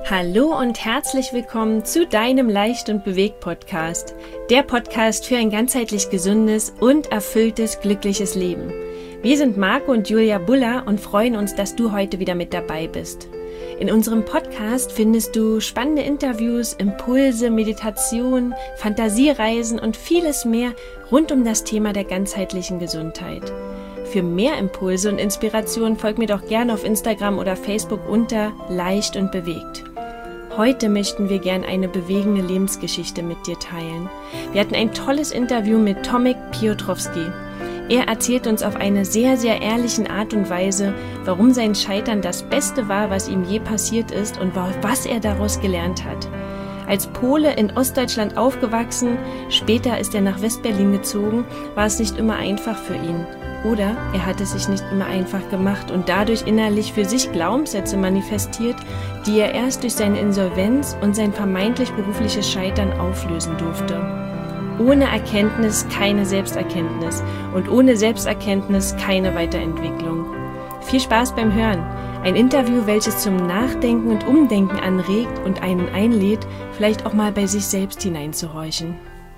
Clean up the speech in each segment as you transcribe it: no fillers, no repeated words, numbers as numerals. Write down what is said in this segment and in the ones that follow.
Hallo und herzlich willkommen zu deinem Leicht und bewegt Podcast. Der Podcast für ein ganzheitlich gesundes und erfülltes, glückliches Leben. Wir sind Marco und Julia Buller und freuen uns, dass du heute wieder mit dabei bist. In unserem Podcast findest du spannende Interviews, Impulse, Meditation, Fantasiereisen und vieles mehr rund um das Thema der ganzheitlichen Gesundheit. Für mehr Impulse und Inspiration folg mir doch gerne auf Instagram oder Facebook unter Leicht und bewegt. Heute möchten wir gern eine bewegende Lebensgeschichte mit dir teilen. Wir hatten ein tolles Interview mit Tomek Piotrowski. Er erzählt uns auf eine sehr, sehr ehrlichen Art und Weise, warum sein Scheitern das Beste war, was ihm je passiert ist und was er daraus gelernt hat. Als Pole in Ostdeutschland aufgewachsen, später ist er nach West-Berlin gezogen, war es nicht immer einfach für ihn. Oder er hat es sich nicht immer einfach gemacht und dadurch innerlich für sich Glaubenssätze manifestiert, die er erst durch seine Insolvenz und sein vermeintlich berufliches Scheitern auflösen durfte. Ohne Erkenntnis keine Selbsterkenntnis und ohne Selbsterkenntnis keine Weiterentwicklung. Viel Spaß beim Hören. Ein Interview, welches zum Nachdenken und Umdenken anregt und einen einlädt, vielleicht auch mal bei sich selbst hineinzuhorchen.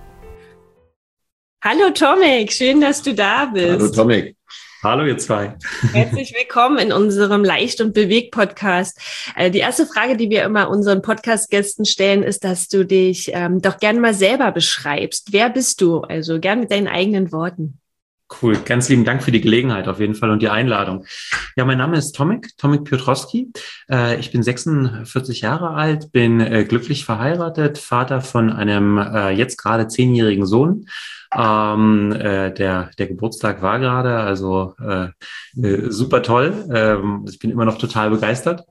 Hallo Tomek, schön, dass du da bist. Hallo Tomek. Hallo ihr zwei. Herzlich willkommen in unserem Leicht und bewegt Podcast. Die erste Frage, die wir immer unseren Podcast-Gästen stellen, ist, dass du dich doch gerne mal selber beschreibst. Wer bist du? Also gern mit deinen eigenen Worten. Cool, ganz lieben Dank für die Gelegenheit auf jeden Fall und die Einladung. Ja, mein Name ist Tomek Piotrowski. Ich bin 46 Jahre alt, bin glücklich verheiratet, Vater von einem jetzt gerade 10-jährigen Sohn. Der Geburtstag war gerade, also super toll. Ich bin immer noch total begeistert.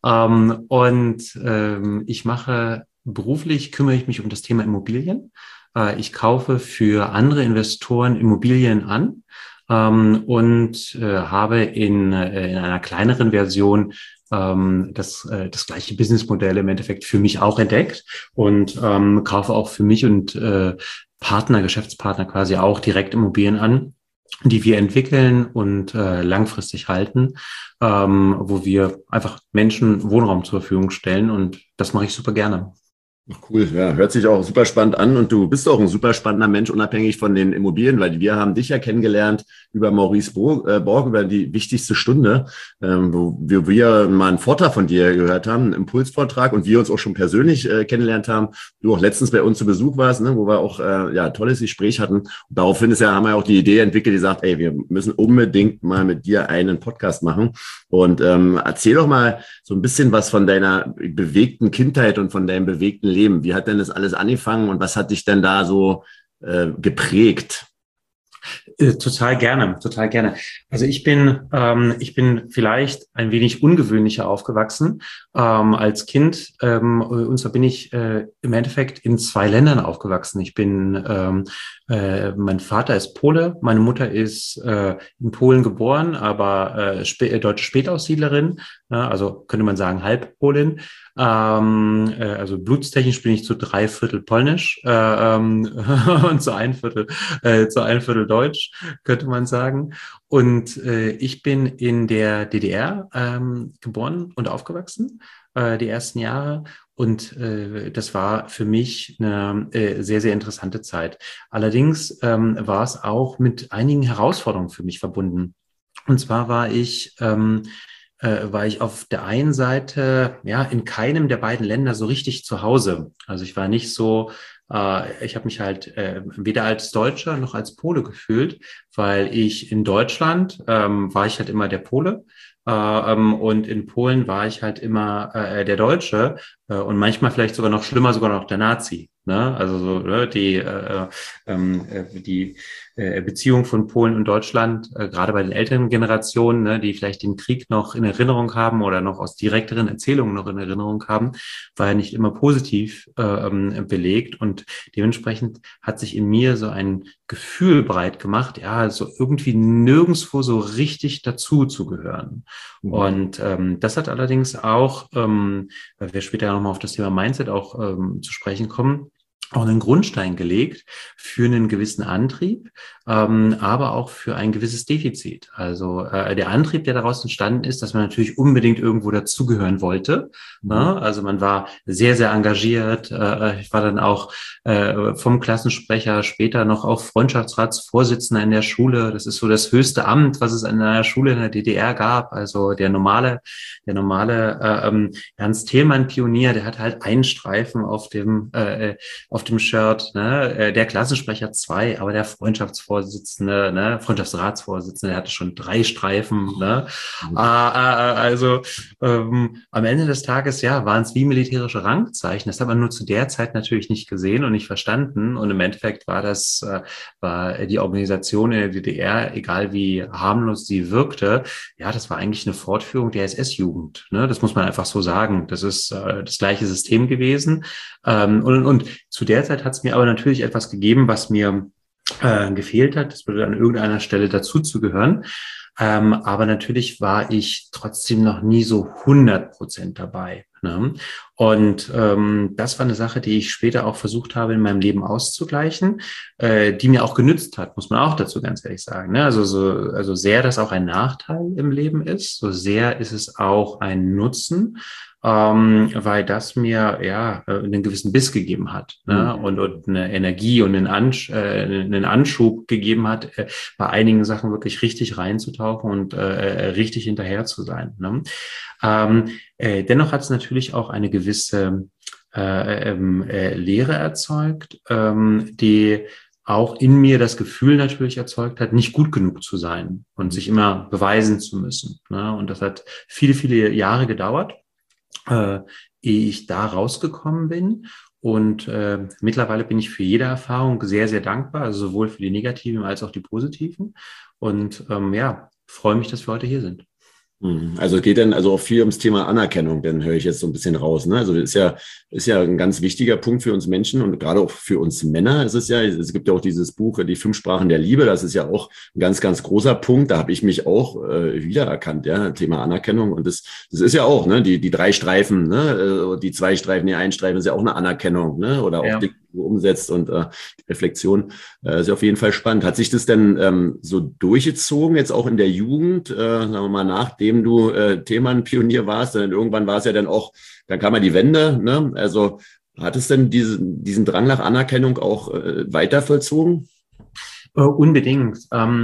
Beruflich kümmere ich mich um das Thema Immobilien. Ich kaufe für andere Investoren Immobilien an und habe in einer kleineren Version das gleiche Businessmodell im Endeffekt für mich auch entdeckt und kaufe auch für mich und Geschäftspartner quasi auch direkt Immobilien an, die wir entwickeln und langfristig halten, wo wir einfach Menschen Wohnraum zur Verfügung stellen, und das mache ich super gerne. Cool, ja, hört sich auch super spannend an, und du bist auch ein super spannender Mensch, unabhängig von den Immobilien, weil wir haben dich ja kennengelernt über Maurice Borg, über die wichtigste Stunde, wo wir mal einen Vortrag von dir gehört haben, einen Impulsvortrag, und wir uns auch schon persönlich kennengelernt haben. Du auch letztens bei uns zu Besuch warst, ne, wo wir auch ein tolles Gespräch hatten. Und daraufhin haben wir auch die Idee entwickelt, die sagt, ey, wir müssen unbedingt mal mit dir einen Podcast machen. Und erzähl doch mal so ein bisschen was von deiner bewegten Kindheit und von deinem bewegten Leben. Wie hat denn das alles angefangen und was hat dich denn da so geprägt? Total gerne, total gerne. Also ich bin vielleicht ein wenig ungewöhnlicher aufgewachsen als Kind. Und zwar bin ich im Endeffekt in 2 Ländern aufgewachsen. Mein Vater ist Pole, meine Mutter ist in Polen geboren, aber deutsche Spätaussiedlerin, also könnte man sagen Halbpolin. Also blutstechnisch bin ich zu 3/4 polnisch und zu 1/4 deutsch, könnte man sagen. Und ich bin in der DDR geboren und aufgewachsen, die ersten Jahre. Und das war für mich eine sehr, sehr interessante Zeit. Allerdings war es auch mit einigen Herausforderungen für mich verbunden. Und zwar war ich auf der einen Seite in keinem der beiden Länder so richtig zu Hause. Also ich war nicht so, ich habe mich halt weder als Deutscher noch als Pole gefühlt, weil ich in Deutschland war ich halt immer der Pole. Und in Polen war ich halt immer der Deutsche und manchmal vielleicht sogar noch schlimmer, sogar noch der Nazi. Ne? Also so, ne? Die Beziehung von Polen und Deutschland, gerade bei den älteren Generationen, ne, die vielleicht den Krieg noch in Erinnerung haben oder noch aus direkteren Erzählungen noch in Erinnerung haben, war ja nicht immer positiv belegt, und dementsprechend hat sich in mir so ein Gefühl breit gemacht, ja, so irgendwie nirgendswo so richtig dazu zu gehören. Mhm. Und das hat allerdings auch, weil wir später ja nochmal auf das Thema Mindset auch zu sprechen kommen, auch einen Grundstein gelegt für einen gewissen Antrieb, aber auch für ein gewisses Defizit. Also der Antrieb, der daraus entstanden ist, dass man natürlich unbedingt irgendwo dazugehören wollte. Ne? Also man war sehr, sehr engagiert. Ich war dann auch vom Klassensprecher, später noch auch Freundschaftsratsvorsitzender in der Schule. Das ist so das höchste Amt, was es an einer Schule in der DDR gab. Also der normale Ernst Thälmann-Pionier, der hat halt einen Streifen auf dem Shirt, ne? Der Klassensprecher 2, aber der Freundschaftsvorsitzende, ne? Freundschaftsratsvorsitzende, der hatte schon 3 Streifen, ne? Also am Ende des Tages, ja, waren es wie militärische Rangzeichen. Das hat man nur zu der Zeit natürlich nicht gesehen und nicht verstanden. Und im Endeffekt war die Organisation in der DDR, egal wie harmlos sie wirkte, ja, das war eigentlich eine Fortführung der SS-Jugend, ne? Das muss man einfach so sagen. Das ist das gleiche System gewesen. Und zu der Zeit hat es mir aber natürlich etwas gegeben, was mir gefehlt hat. Das würde an irgendeiner Stelle dazu zu gehören. Aber natürlich war ich trotzdem noch nie so 100% dabei. Ne? Und das war eine Sache, die ich später auch versucht habe, in meinem Leben auszugleichen, die mir auch genützt hat, muss man auch dazu ganz ehrlich sagen. Ne? Also sehr das auch ein Nachteil im Leben ist, so sehr ist es auch ein Nutzen. Weil das mir ja einen gewissen Biss gegeben hat, ne? Und eine Energie und einen Anschub gegeben hat, bei einigen Sachen wirklich richtig reinzutauchen und richtig hinterher zu sein. Ne? Dennoch hat es natürlich auch eine gewisse Lehre erzeugt, die auch in mir das Gefühl natürlich erzeugt hat, nicht gut genug zu sein und sich immer beweisen zu müssen. Ne? Und das hat viele, viele Jahre gedauert, ehe ich da rausgekommen bin. Und mittlerweile bin ich für jede Erfahrung sehr, sehr dankbar, also sowohl für die negativen als auch die positiven. Und freue mich, dass wir heute hier sind. Also es geht dann also auch viel ums Thema Anerkennung, dann höre ich jetzt so ein bisschen raus. Ne? Also das ist ja ein ganz wichtiger Punkt für uns Menschen und gerade auch für uns Männer. Es gibt ja auch dieses Buch, die 5 Sprachen der Liebe. Das ist ja auch ein ganz, ganz großer Punkt. Da habe ich mich auch wiedererkannt, ja, Thema Anerkennung. Und das ist ja auch, ne, die 3 Streifen, ne, die 2 Streifen, die 1 Streifen ist ja auch eine Anerkennung, ne, oder auch die umsetzt und die Reflexion ist ja auf jeden Fall spannend. Hat sich das denn so durchgezogen, jetzt auch in der Jugend, sagen wir mal, nachdem du Thälmann-Pionier warst, dann irgendwann war es ja dann auch, dann kam ja die Wende, ne? Also hat es denn diesen Drang nach Anerkennung auch weiter vollzogen? Unbedingt.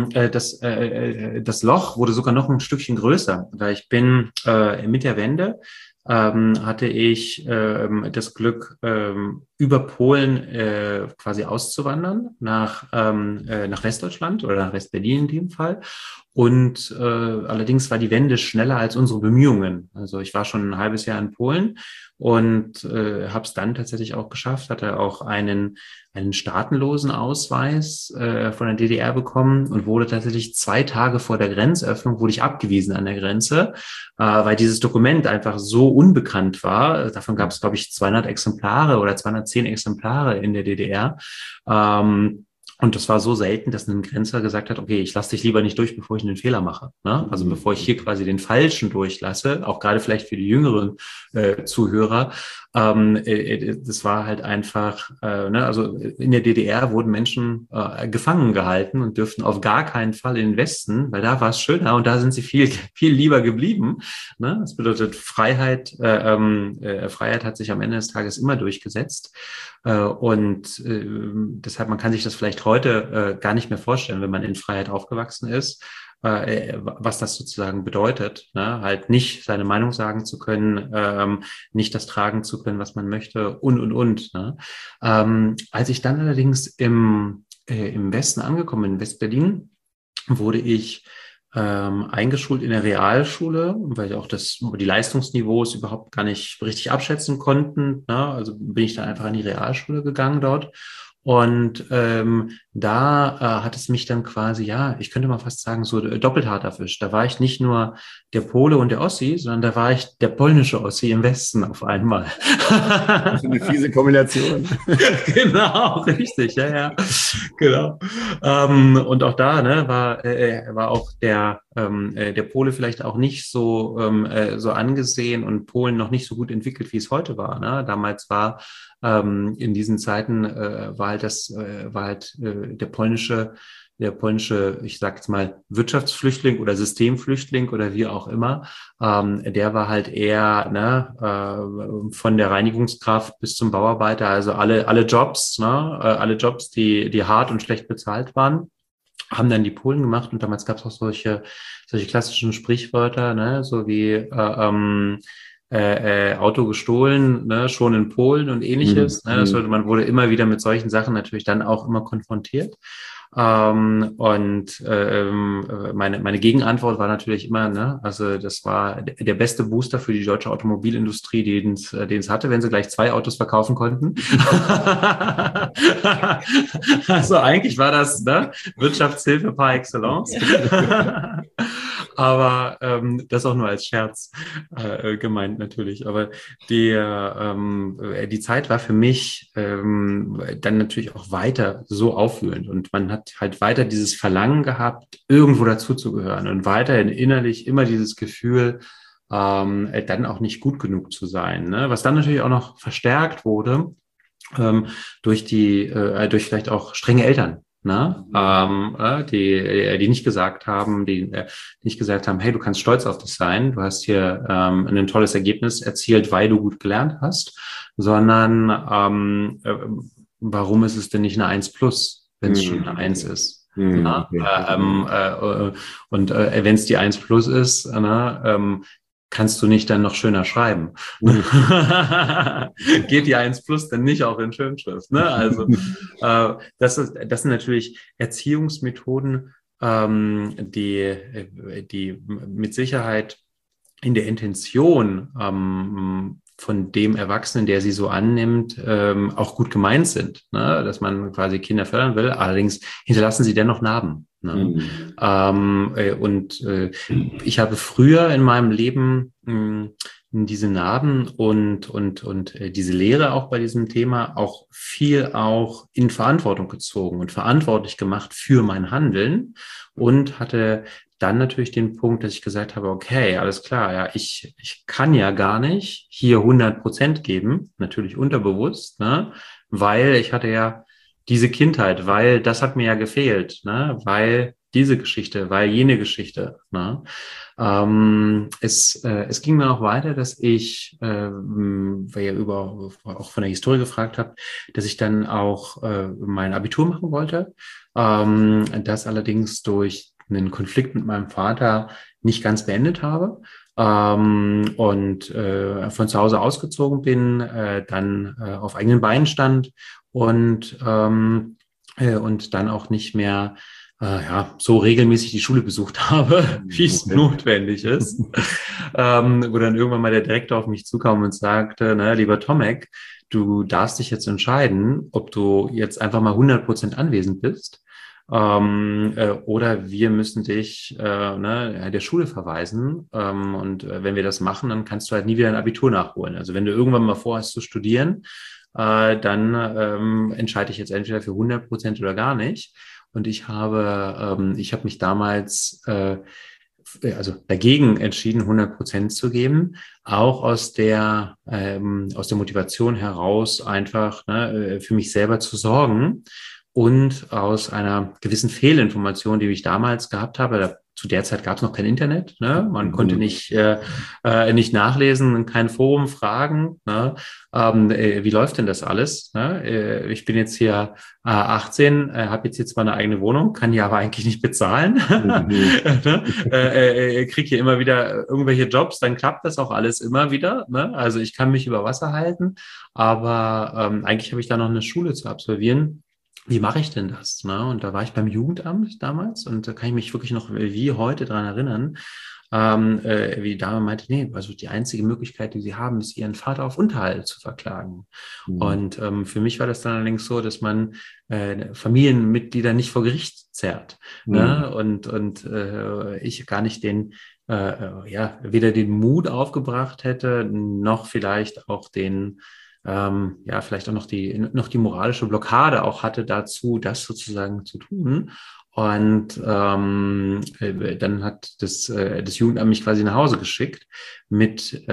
Das Loch wurde sogar noch ein Stückchen größer, weil ich bin mit der Wende hatte ich das Glück, über Polen quasi auszuwandern nach Westdeutschland oder nach Westberlin in dem Fall. Und allerdings war die Wende schneller als unsere Bemühungen. Also ich war schon ein halbes Jahr in Polen und habe es dann tatsächlich auch geschafft, hatte auch einen staatenlosen Ausweis von der DDR bekommen und wurde tatsächlich 2 Tage vor der Grenzöffnung wurde ich abgewiesen an der Grenze, weil dieses Dokument einfach so unbekannt war. Davon gab es, glaube ich, 200 Exemplare oder 210 Exemplare in der DDR. Und das war so selten, dass ein Grenzer gesagt hat, okay, ich lasse dich lieber nicht durch, bevor ich einen Fehler mache. Ne? Also bevor ich hier quasi den Falschen durchlasse, auch gerade vielleicht für die jüngeren Zuhörer. Das war halt einfach, also in der DDR wurden Menschen gefangen gehalten und dürften auf gar keinen Fall in den Westen, weil da war es schöner und da sind sie viel, viel lieber geblieben. Ne? Das bedeutet Freiheit. Freiheit hat sich am Ende des Tages immer durchgesetzt. Und deshalb, man kann sich das vielleicht heute gar nicht mehr vorstellen, wenn man in Freiheit aufgewachsen ist, was das sozusagen bedeutet, ne? Halt nicht seine Meinung sagen zu können, nicht das tragen zu können, was man möchte und. Ne? Als ich dann allerdings im Westen angekommen bin, in Westberlin, wurde ich eingeschult in der Realschule, weil auch die Leistungsniveaus überhaupt gar nicht richtig abschätzen konnten. Ne? Also bin ich dann einfach in die Realschule gegangen dort. Und da hat es mich dann quasi, ja, ich könnte mal fast sagen, so doppelt hart erwischt. Da war ich nicht nur der Pole und der Ossi, sondern da war ich der polnische Ossi im Westen auf einmal. Das ist eine fiese Kombination. Genau, richtig, ja, genau. Und auch da, ne, war auch der Pole vielleicht auch nicht so angesehen und Polen noch nicht so gut entwickelt, wie es heute war. Ne? Damals war in diesen Zeiten der polnische, ich sag jetzt mal, Wirtschaftsflüchtling oder Systemflüchtling oder wie auch immer, der war halt eher von der Reinigungskraft bis zum Bauarbeiter, also alle Jobs, alle Jobs, die hart und schlecht bezahlt waren, haben dann die Polen gemacht. Und damals gab es auch solche klassischen Sprichwörter, ne, so wie Auto gestohlen, ne, schon in Polen und ähnliches. Ne, man wurde immer wieder mit solchen Sachen natürlich dann auch immer konfrontiert. Meine Gegenantwort war natürlich immer, ne, also das war der beste Booster für die deutsche Automobilindustrie, den es hatte, wenn sie gleich 2 Autos verkaufen konnten. Also eigentlich war das, ne, Wirtschaftshilfe par excellence. Aber das auch nur als Scherz gemeint natürlich. Aber die Zeit war für mich dann natürlich auch weiter so aufwühlend. Und man hat halt weiter dieses Verlangen gehabt, irgendwo dazuzugehören und weiterhin innerlich immer dieses Gefühl, dann auch nicht gut genug zu sein. Ne? Was dann natürlich auch noch verstärkt wurde durch vielleicht auch strenge Eltern. Die nicht gesagt haben, hey, du kannst stolz auf dich sein, du hast hier ein tolles Ergebnis erzielt, weil du gut gelernt hast, sondern warum ist es denn nicht eine 1 plus, wenn es schon eine 1 ist? Und wenn es die 1 plus ist, kannst du nicht dann noch schöner schreiben? Geht die 1 plus dann nicht auch in Schönschrift? Ne? Also das sind natürlich Erziehungsmethoden, die mit Sicherheit in der Intention von dem Erwachsenen, der sie so annimmt, auch gut gemeint sind, ne? Dass man quasi Kinder fördern will. Allerdings hinterlassen sie dennoch Narben. Ne? Ich habe früher in meinem Leben diese Narben und diese Lehre auch bei diesem Thema auch viel auch in Verantwortung gezogen und verantwortlich gemacht für mein Handeln und hatte dann natürlich den Punkt, dass ich gesagt habe, okay, alles klar, ja, ich kann ja gar nicht hier 100% geben, natürlich unterbewusst, ne, weil ich hatte ja diese Kindheit, weil das hat mir ja gefehlt, ne, weil diese Geschichte, weil jene Geschichte, ne. Es ging dann auch weiter, dass ich, weil ihr auch von der Historie gefragt habt, dass ich dann auch mein Abitur machen wollte, das allerdings durch einen Konflikt mit meinem Vater nicht ganz beendet habe von zu Hause ausgezogen bin, dann auf eigenen Beinen stand und dann auch nicht mehr so regelmäßig die Schule besucht habe, wie es notwendig ist, wo dann irgendwann mal der Direktor auf mich zukam und sagte, na, lieber Tomek, du darfst dich jetzt entscheiden, ob du jetzt einfach mal 100% anwesend bist oder wir müssen dich der Schule verweisen und wenn wir das machen, dann kannst du halt nie wieder ein Abitur nachholen. Also wenn du irgendwann mal vorhast zu studieren, dann entscheide ich jetzt entweder für 100% oder gar nicht. Und ich habe mich damals dagegen entschieden, 100% zu geben, auch aus der Motivation heraus einfach für mich selber zu sorgen und aus einer gewissen Fehlinformation, die ich damals gehabt habe. Zu der Zeit gab es noch kein Internet, ne? Man konnte nicht nachlesen, kein Forum fragen, ne? Wie läuft denn das alles? Ne? Ich bin jetzt hier 18, habe jetzt hier zwar eine eigene Wohnung, kann die aber eigentlich nicht bezahlen, kriege hier immer wieder irgendwelche Jobs, dann klappt das auch alles immer wieder. Ne? Also ich kann mich über Wasser halten, aber eigentlich habe ich da noch eine Schule zu absolvieren. Wie mache ich denn das? Ne? Und da war ich beim Jugendamt damals und da kann ich mich wirklich noch wie heute dran erinnern. wie die Dame meinte, nee, also die einzige Möglichkeit, die sie haben, ist, ihren Vater auf Unterhalt zu verklagen. Und für mich war das dann allerdings so, dass man Familienmitglieder nicht vor Gericht zerrt. Ne? Und ich gar nicht weder den Mut aufgebracht hätte, noch vielleicht auch vielleicht auch noch die moralische Blockade auch hatte dazu, das sozusagen zu tun. Und dann hat das Jugendamt mich quasi nach Hause geschickt mit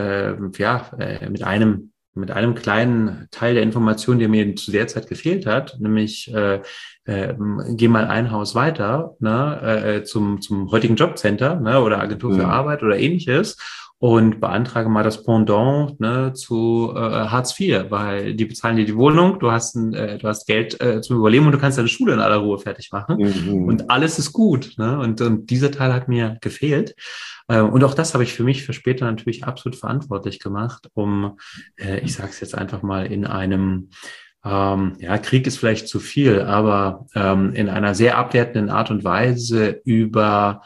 einem kleinen Teil der Information, der mir zu der Zeit gefehlt hat, nämlich geh mal ein Haus weiter, ne, zum heutigen Jobcenter, ne, oder Agentur für Arbeit oder ähnliches und beantrage mal das Pendant, ne, zu Hartz IV, weil die bezahlen dir die Wohnung, du hast Geld zum Überleben und du kannst deine Schule in aller Ruhe fertig machen und alles ist gut, ne, und dieser Teil hat mir gefehlt. Und auch das habe ich für mich für später natürlich absolut verantwortlich gemacht, um, ich sage es jetzt einfach mal, in einem, Krieg ist vielleicht zu viel, aber in einer sehr abwertenden Art und Weise über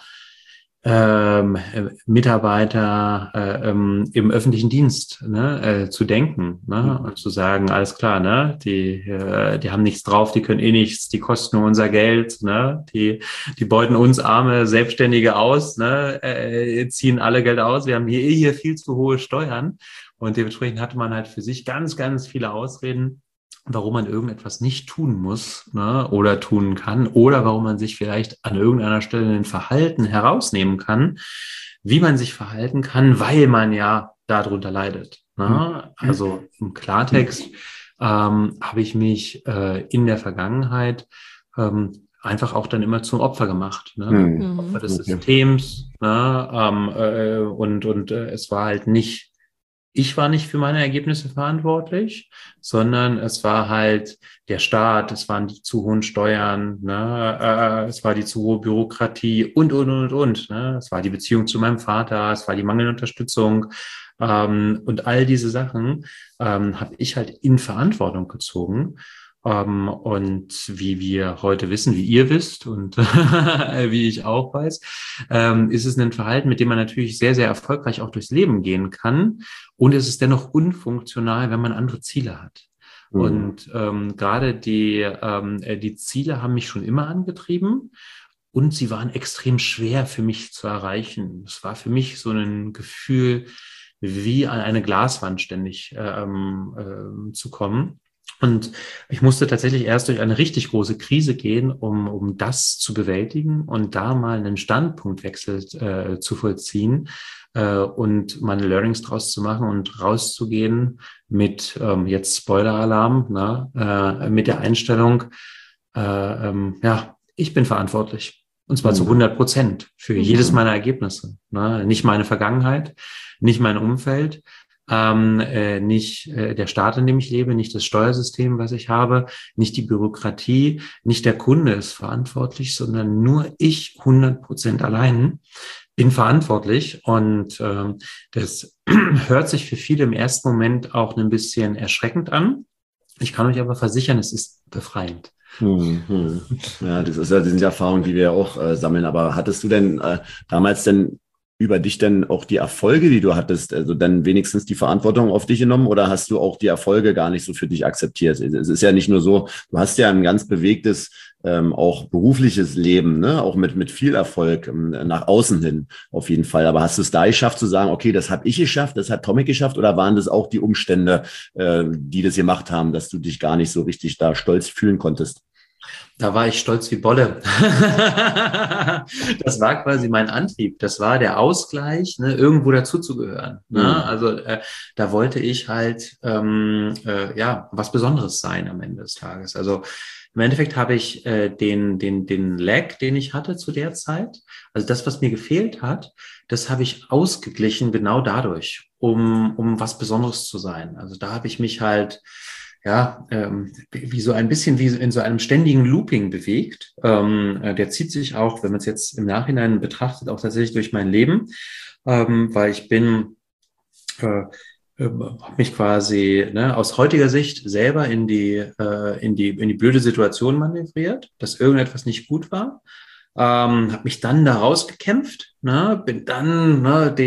Mitarbeiter im öffentlichen Dienst, ne, zu denken, ne, und zu sagen, alles klar, ne, die haben nichts drauf, die können eh nichts, die kosten nur unser Geld, ne, die beuten uns arme Selbstständige aus, ne, ziehen alle Geld aus, wir haben hier viel zu hohe Steuern und dementsprechend hatte man halt für sich ganz, ganz viele Ausreden, warum man irgendetwas nicht tun muss, ne, oder tun kann oder warum man sich vielleicht an irgendeiner Stelle ein Verhalten herausnehmen kann, wie man sich verhalten kann, weil man ja darunter leidet. Ne? Also im Klartext habe ich mich in der Vergangenheit einfach auch dann immer zum Opfer gemacht, ne? Opfer des Systems, ne? Und es war halt nicht, ich war nicht für meine Ergebnisse verantwortlich, sondern es war halt der Staat, es waren die zu hohen Steuern, ne? Es war die zu hohe Bürokratie und. Ne? Es war die Beziehung zu meinem Vater, es war die mangelnde Unterstützung und all diese Sachen habe ich halt in Verantwortung gezogen. Und wie wir heute wissen, wie ihr wisst und wie ich auch weiß, ist es ein Verhalten, mit dem man natürlich sehr, sehr erfolgreich auch durchs Leben gehen kann. Und es ist dennoch unfunktional, wenn man andere Ziele hat. Und gerade die Ziele haben mich schon immer angetrieben. Und sie waren extrem schwer für mich zu erreichen. Es war für mich so ein Gefühl, wie an eine Glaswand ständig zu kommen. Und ich musste tatsächlich erst durch eine richtig große Krise gehen, um das zu bewältigen und da mal einen Standpunktwechsel zu vollziehen und meine Learnings draus zu machen und rauszugehen mit, jetzt Spoiler-Alarm, mit der Einstellung, ich bin verantwortlich. Und zwar zu 100% für jedes meiner Ergebnisse. Ne? Nicht meine Vergangenheit, nicht mein Umfeld, nicht der Staat, in dem ich lebe, nicht das Steuersystem, was ich habe, nicht die Bürokratie, nicht der Kunde ist verantwortlich, sondern nur ich 100% allein bin verantwortlich. Und das hört sich für viele im ersten Moment auch ein bisschen erschreckend an. Ich kann euch aber versichern, es ist befreiend. Ja, das sind ja Erfahrungen, die wir ja auch sammeln. Aber hattest du denn damals denn über dich denn auch die Erfolge, die du hattest, also dann wenigstens die Verantwortung auf dich genommen oder hast du auch die Erfolge gar nicht so für dich akzeptiert? Es ist ja nicht nur so, du hast ja ein ganz bewegtes, auch berufliches Leben, ne, auch mit viel Erfolg nach außen hin auf jeden Fall. Aber hast du es da geschafft zu sagen, okay, das habe ich geschafft, das hat Tomek geschafft oder waren das auch die Umstände, die das gemacht haben, dass du dich gar nicht so richtig da stolz fühlen konntest? Da war ich stolz wie Bolle. Das war quasi mein Antrieb. Das war der Ausgleich, ne, irgendwo dazuzugehören. Ne? Also da wollte ich halt was Besonderes sein am Ende des Tages. Also im Endeffekt habe ich den Lag, den ich hatte zu der Zeit, also das, was mir gefehlt hat, das habe ich ausgeglichen genau dadurch, um was Besonderes zu sein. Also da habe ich mich halt wie so ein bisschen wie in so einem ständigen Looping bewegt. Der zieht sich auch, wenn man es jetzt im Nachhinein betrachtet, auch tatsächlich durch mein Leben, weil ich habe mich quasi aus heutiger Sicht selber in die blöde Situation manövriert, dass irgendetwas nicht gut war. habe mich dann da rausgekämpft, ne, bin dann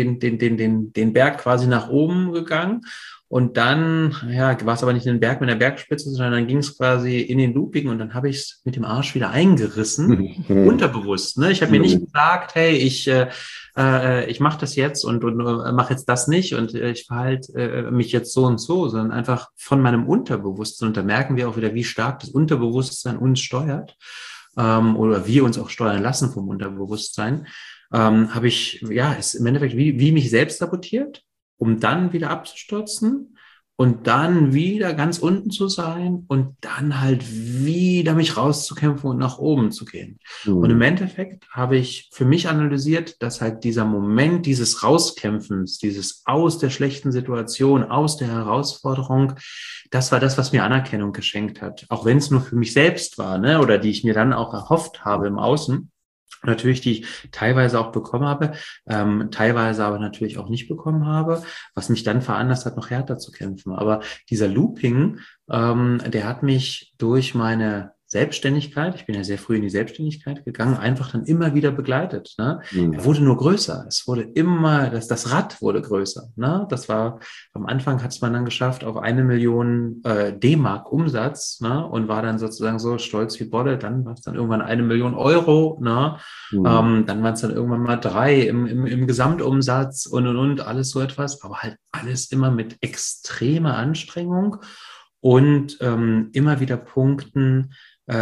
den Berg quasi nach oben gegangen. Und dann, ja, war es aber nicht in den Berg mit der Bergspitze, sondern dann ging es quasi in den Looping und dann habe ich es mit dem Arsch wieder eingerissen, unterbewusst. Ne? Ich habe mir nicht gesagt, hey, ich mache das jetzt und mache jetzt das nicht und ich verhalte mich jetzt so und so, sondern einfach von meinem Unterbewusstsein. Und da merken wir auch wieder, wie stark das Unterbewusstsein uns steuert oder wir uns auch steuern lassen vom Unterbewusstsein. Habe ich, ja, ist im Endeffekt wie mich selbst sabotiert, um dann wieder abzustürzen und dann wieder ganz unten zu sein und dann halt wieder mich rauszukämpfen und nach oben zu gehen. Und im Endeffekt habe ich für mich analysiert, dass halt dieser Moment dieses Rauskämpfens, dieses aus der schlechten Situation, aus der Herausforderung, das war das, was mir Anerkennung geschenkt hat. Auch wenn es nur für mich selbst war, ne, oder die ich mir dann auch erhofft habe im Außen. Natürlich, die ich teilweise auch bekommen habe, teilweise aber natürlich auch nicht bekommen habe, was mich dann veranlasst hat, noch härter zu kämpfen. Aber dieser Looping, der hat mich durch meine Selbstständigkeit, ich bin ja sehr früh in die Selbstständigkeit gegangen, einfach dann immer wieder begleitet. Ne? Er wurde nur größer. Es wurde immer, das Rad wurde größer. Ne? Das war, am Anfang hat es man dann geschafft auf 1 Million D-Mark Umsatz, ne? Und war dann sozusagen so stolz wie Bolle. Dann war es dann irgendwann 1 Million Euro. Ne? Dann waren es dann irgendwann mal 3 im Gesamtumsatz und alles so etwas. Aber halt alles immer mit extremer Anstrengung und immer wieder Punkten,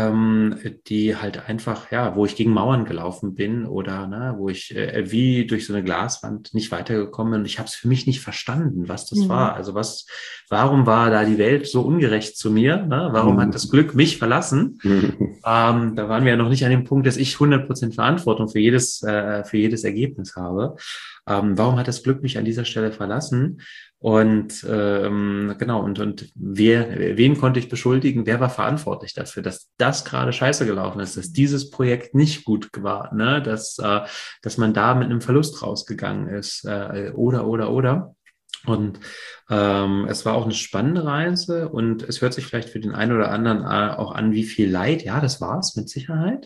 die halt einfach, ja, wo ich gegen Mauern gelaufen bin oder ne, wo ich wie durch so eine Glaswand nicht weitergekommen bin. Und ich habe es für mich nicht verstanden, was das war. Also warum war da die Welt so ungerecht zu mir? Ne? Warum hat das Glück mich verlassen? Da waren wir ja noch nicht an dem Punkt, dass ich 100% Verantwortung für jedes Ergebnis habe. Warum hat das Glück mich an dieser Stelle verlassen? Und genau, und wen konnte ich beschuldigen? Wer war verantwortlich dafür, dass das gerade scheiße gelaufen ist, dass dieses Projekt nicht gut war, ne? Dass man da mit einem Verlust rausgegangen ist oder. Und es war auch eine spannende Reise und es hört sich vielleicht für den einen oder anderen auch an, wie viel Leid. Ja, das war es mit Sicherheit.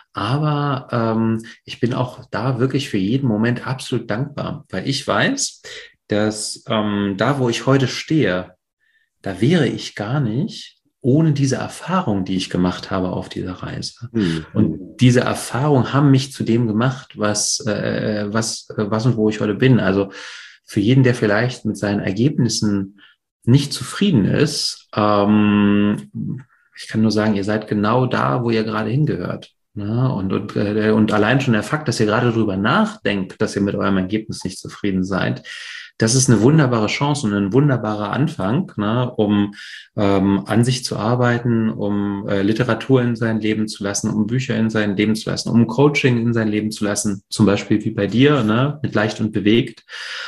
Aber ich bin auch da wirklich für jeden Moment absolut dankbar, weil ich weiß, dass da, wo ich heute stehe, da wäre ich gar nicht ohne diese Erfahrung, die ich gemacht habe auf dieser Reise. Und diese Erfahrungen haben mich zu dem gemacht, was und wo ich heute bin. Also für jeden, der vielleicht mit seinen Ergebnissen nicht zufrieden ist, ich kann nur sagen, ihr seid genau da, wo ihr gerade hingehört. Ne? Und allein schon der Fakt, dass ihr gerade drüber nachdenkt, dass ihr mit eurem Ergebnis nicht zufrieden seid, das ist eine wunderbare Chance und ein wunderbarer Anfang, ne, um an sich zu arbeiten, um Literatur in sein Leben zu lassen, um Bücher in sein Leben zu lassen, um Coaching in sein Leben zu lassen, zum Beispiel wie bei dir, ne, mit Leicht und Bewegt,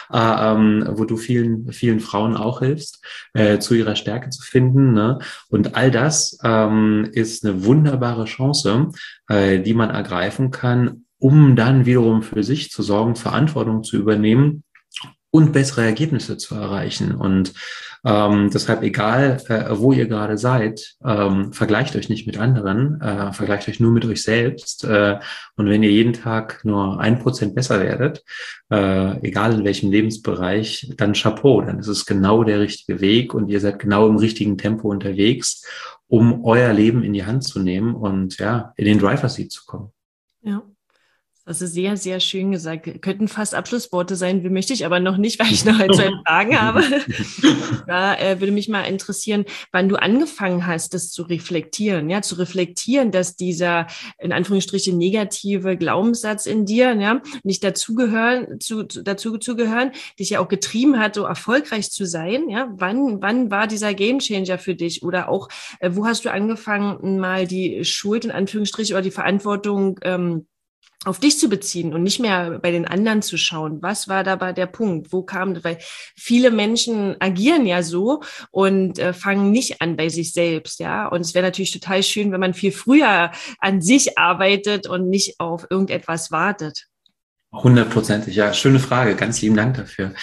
wo du vielen, vielen Frauen auch hilfst, zu ihrer Stärke zu finden. Ne? Und all das ist eine wunderbare Chance, die man ergreifen kann, um dann wiederum für sich zu sorgen, Verantwortung zu übernehmen und bessere Ergebnisse zu erreichen. Und deshalb, egal wo ihr gerade seid, vergleicht euch nicht mit anderen, vergleicht euch nur mit euch selbst. Und wenn ihr jeden Tag nur 1% besser werdet, egal in welchem Lebensbereich, dann Chapeau, dann ist es genau der richtige Weg und ihr seid genau im richtigen Tempo unterwegs, um euer Leben in die Hand zu nehmen und ja, in den Driver's Seat zu kommen. Ja. Das ist sehr, sehr schön gesagt. Könnten fast Abschlussworte sein, möchte ich aber noch nicht, weil ich noch ein, zwei Fragen habe. Da würde mich mal interessieren, wann du angefangen hast, das zu reflektieren. Ja, zu reflektieren, dass dieser, in Anführungsstrichen, negative Glaubenssatz in dir, ja, nicht dazu zu gehören, dich ja auch getrieben hat, so erfolgreich zu sein. Ja, wann war dieser Gamechanger für dich? Oder auch, wo hast du angefangen, mal die Schuld, in Anführungsstrichen, oder die Verantwortung auf dich zu beziehen und nicht mehr bei den anderen zu schauen. Was war dabei der Punkt? Wo kam das? Weil viele Menschen agieren ja so und fangen nicht an bei sich selbst, ja. Und es wäre natürlich total schön, wenn man viel früher an sich arbeitet und nicht auf irgendetwas wartet. 100%, ja, schöne Frage. Ganz lieben Dank dafür.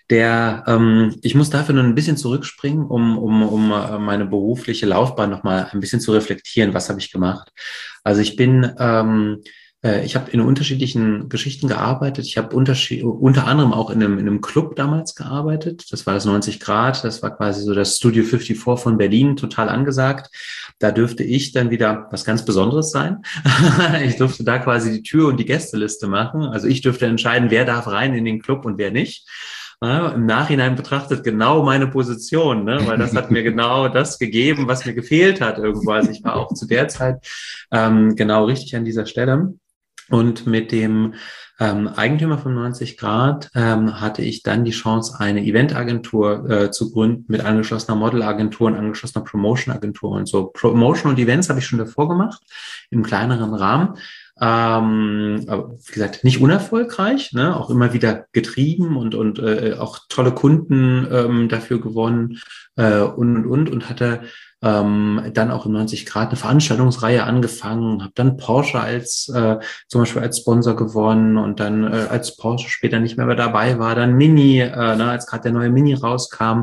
Ich muss dafür noch ein bisschen zurückspringen, um meine berufliche Laufbahn nochmal ein bisschen zu reflektieren. Was habe ich gemacht? Also ich bin Ich habe in unterschiedlichen Geschichten gearbeitet. Ich habe unter anderem auch in einem Club damals gearbeitet. Das war das 90 Grad. Das war quasi so das Studio 54 von Berlin, total angesagt. Da dürfte ich dann wieder was ganz Besonderes sein. Ich durfte da quasi die Tür und die Gästeliste machen. Also ich dürfte entscheiden, wer darf rein in den Club und wer nicht. Ja, im Nachhinein betrachtet genau meine Position, ne? Weil das hat mir genau das gegeben, was mir gefehlt hat irgendwo. Also ich war auch zu der Zeit genau richtig an dieser Stelle. Und mit dem Eigentümer von 90 Grad hatte ich dann die Chance, eine Eventagentur zu gründen mit angeschlossener Modelagentur und angeschlossener Promotion-Agentur. Und so Promotion und Events habe ich schon davor gemacht, im kleineren Rahmen. Aber wie gesagt, nicht unerfolgreich, ne? Auch immer wieder getrieben und auch tolle Kunden dafür gewonnen und hatte dann auch im 90 Grad eine Veranstaltungsreihe angefangen, habe dann Porsche als zum Beispiel als Sponsor gewonnen und dann als Porsche später nicht mehr dabei war, dann Mini, als gerade der neue Mini rauskam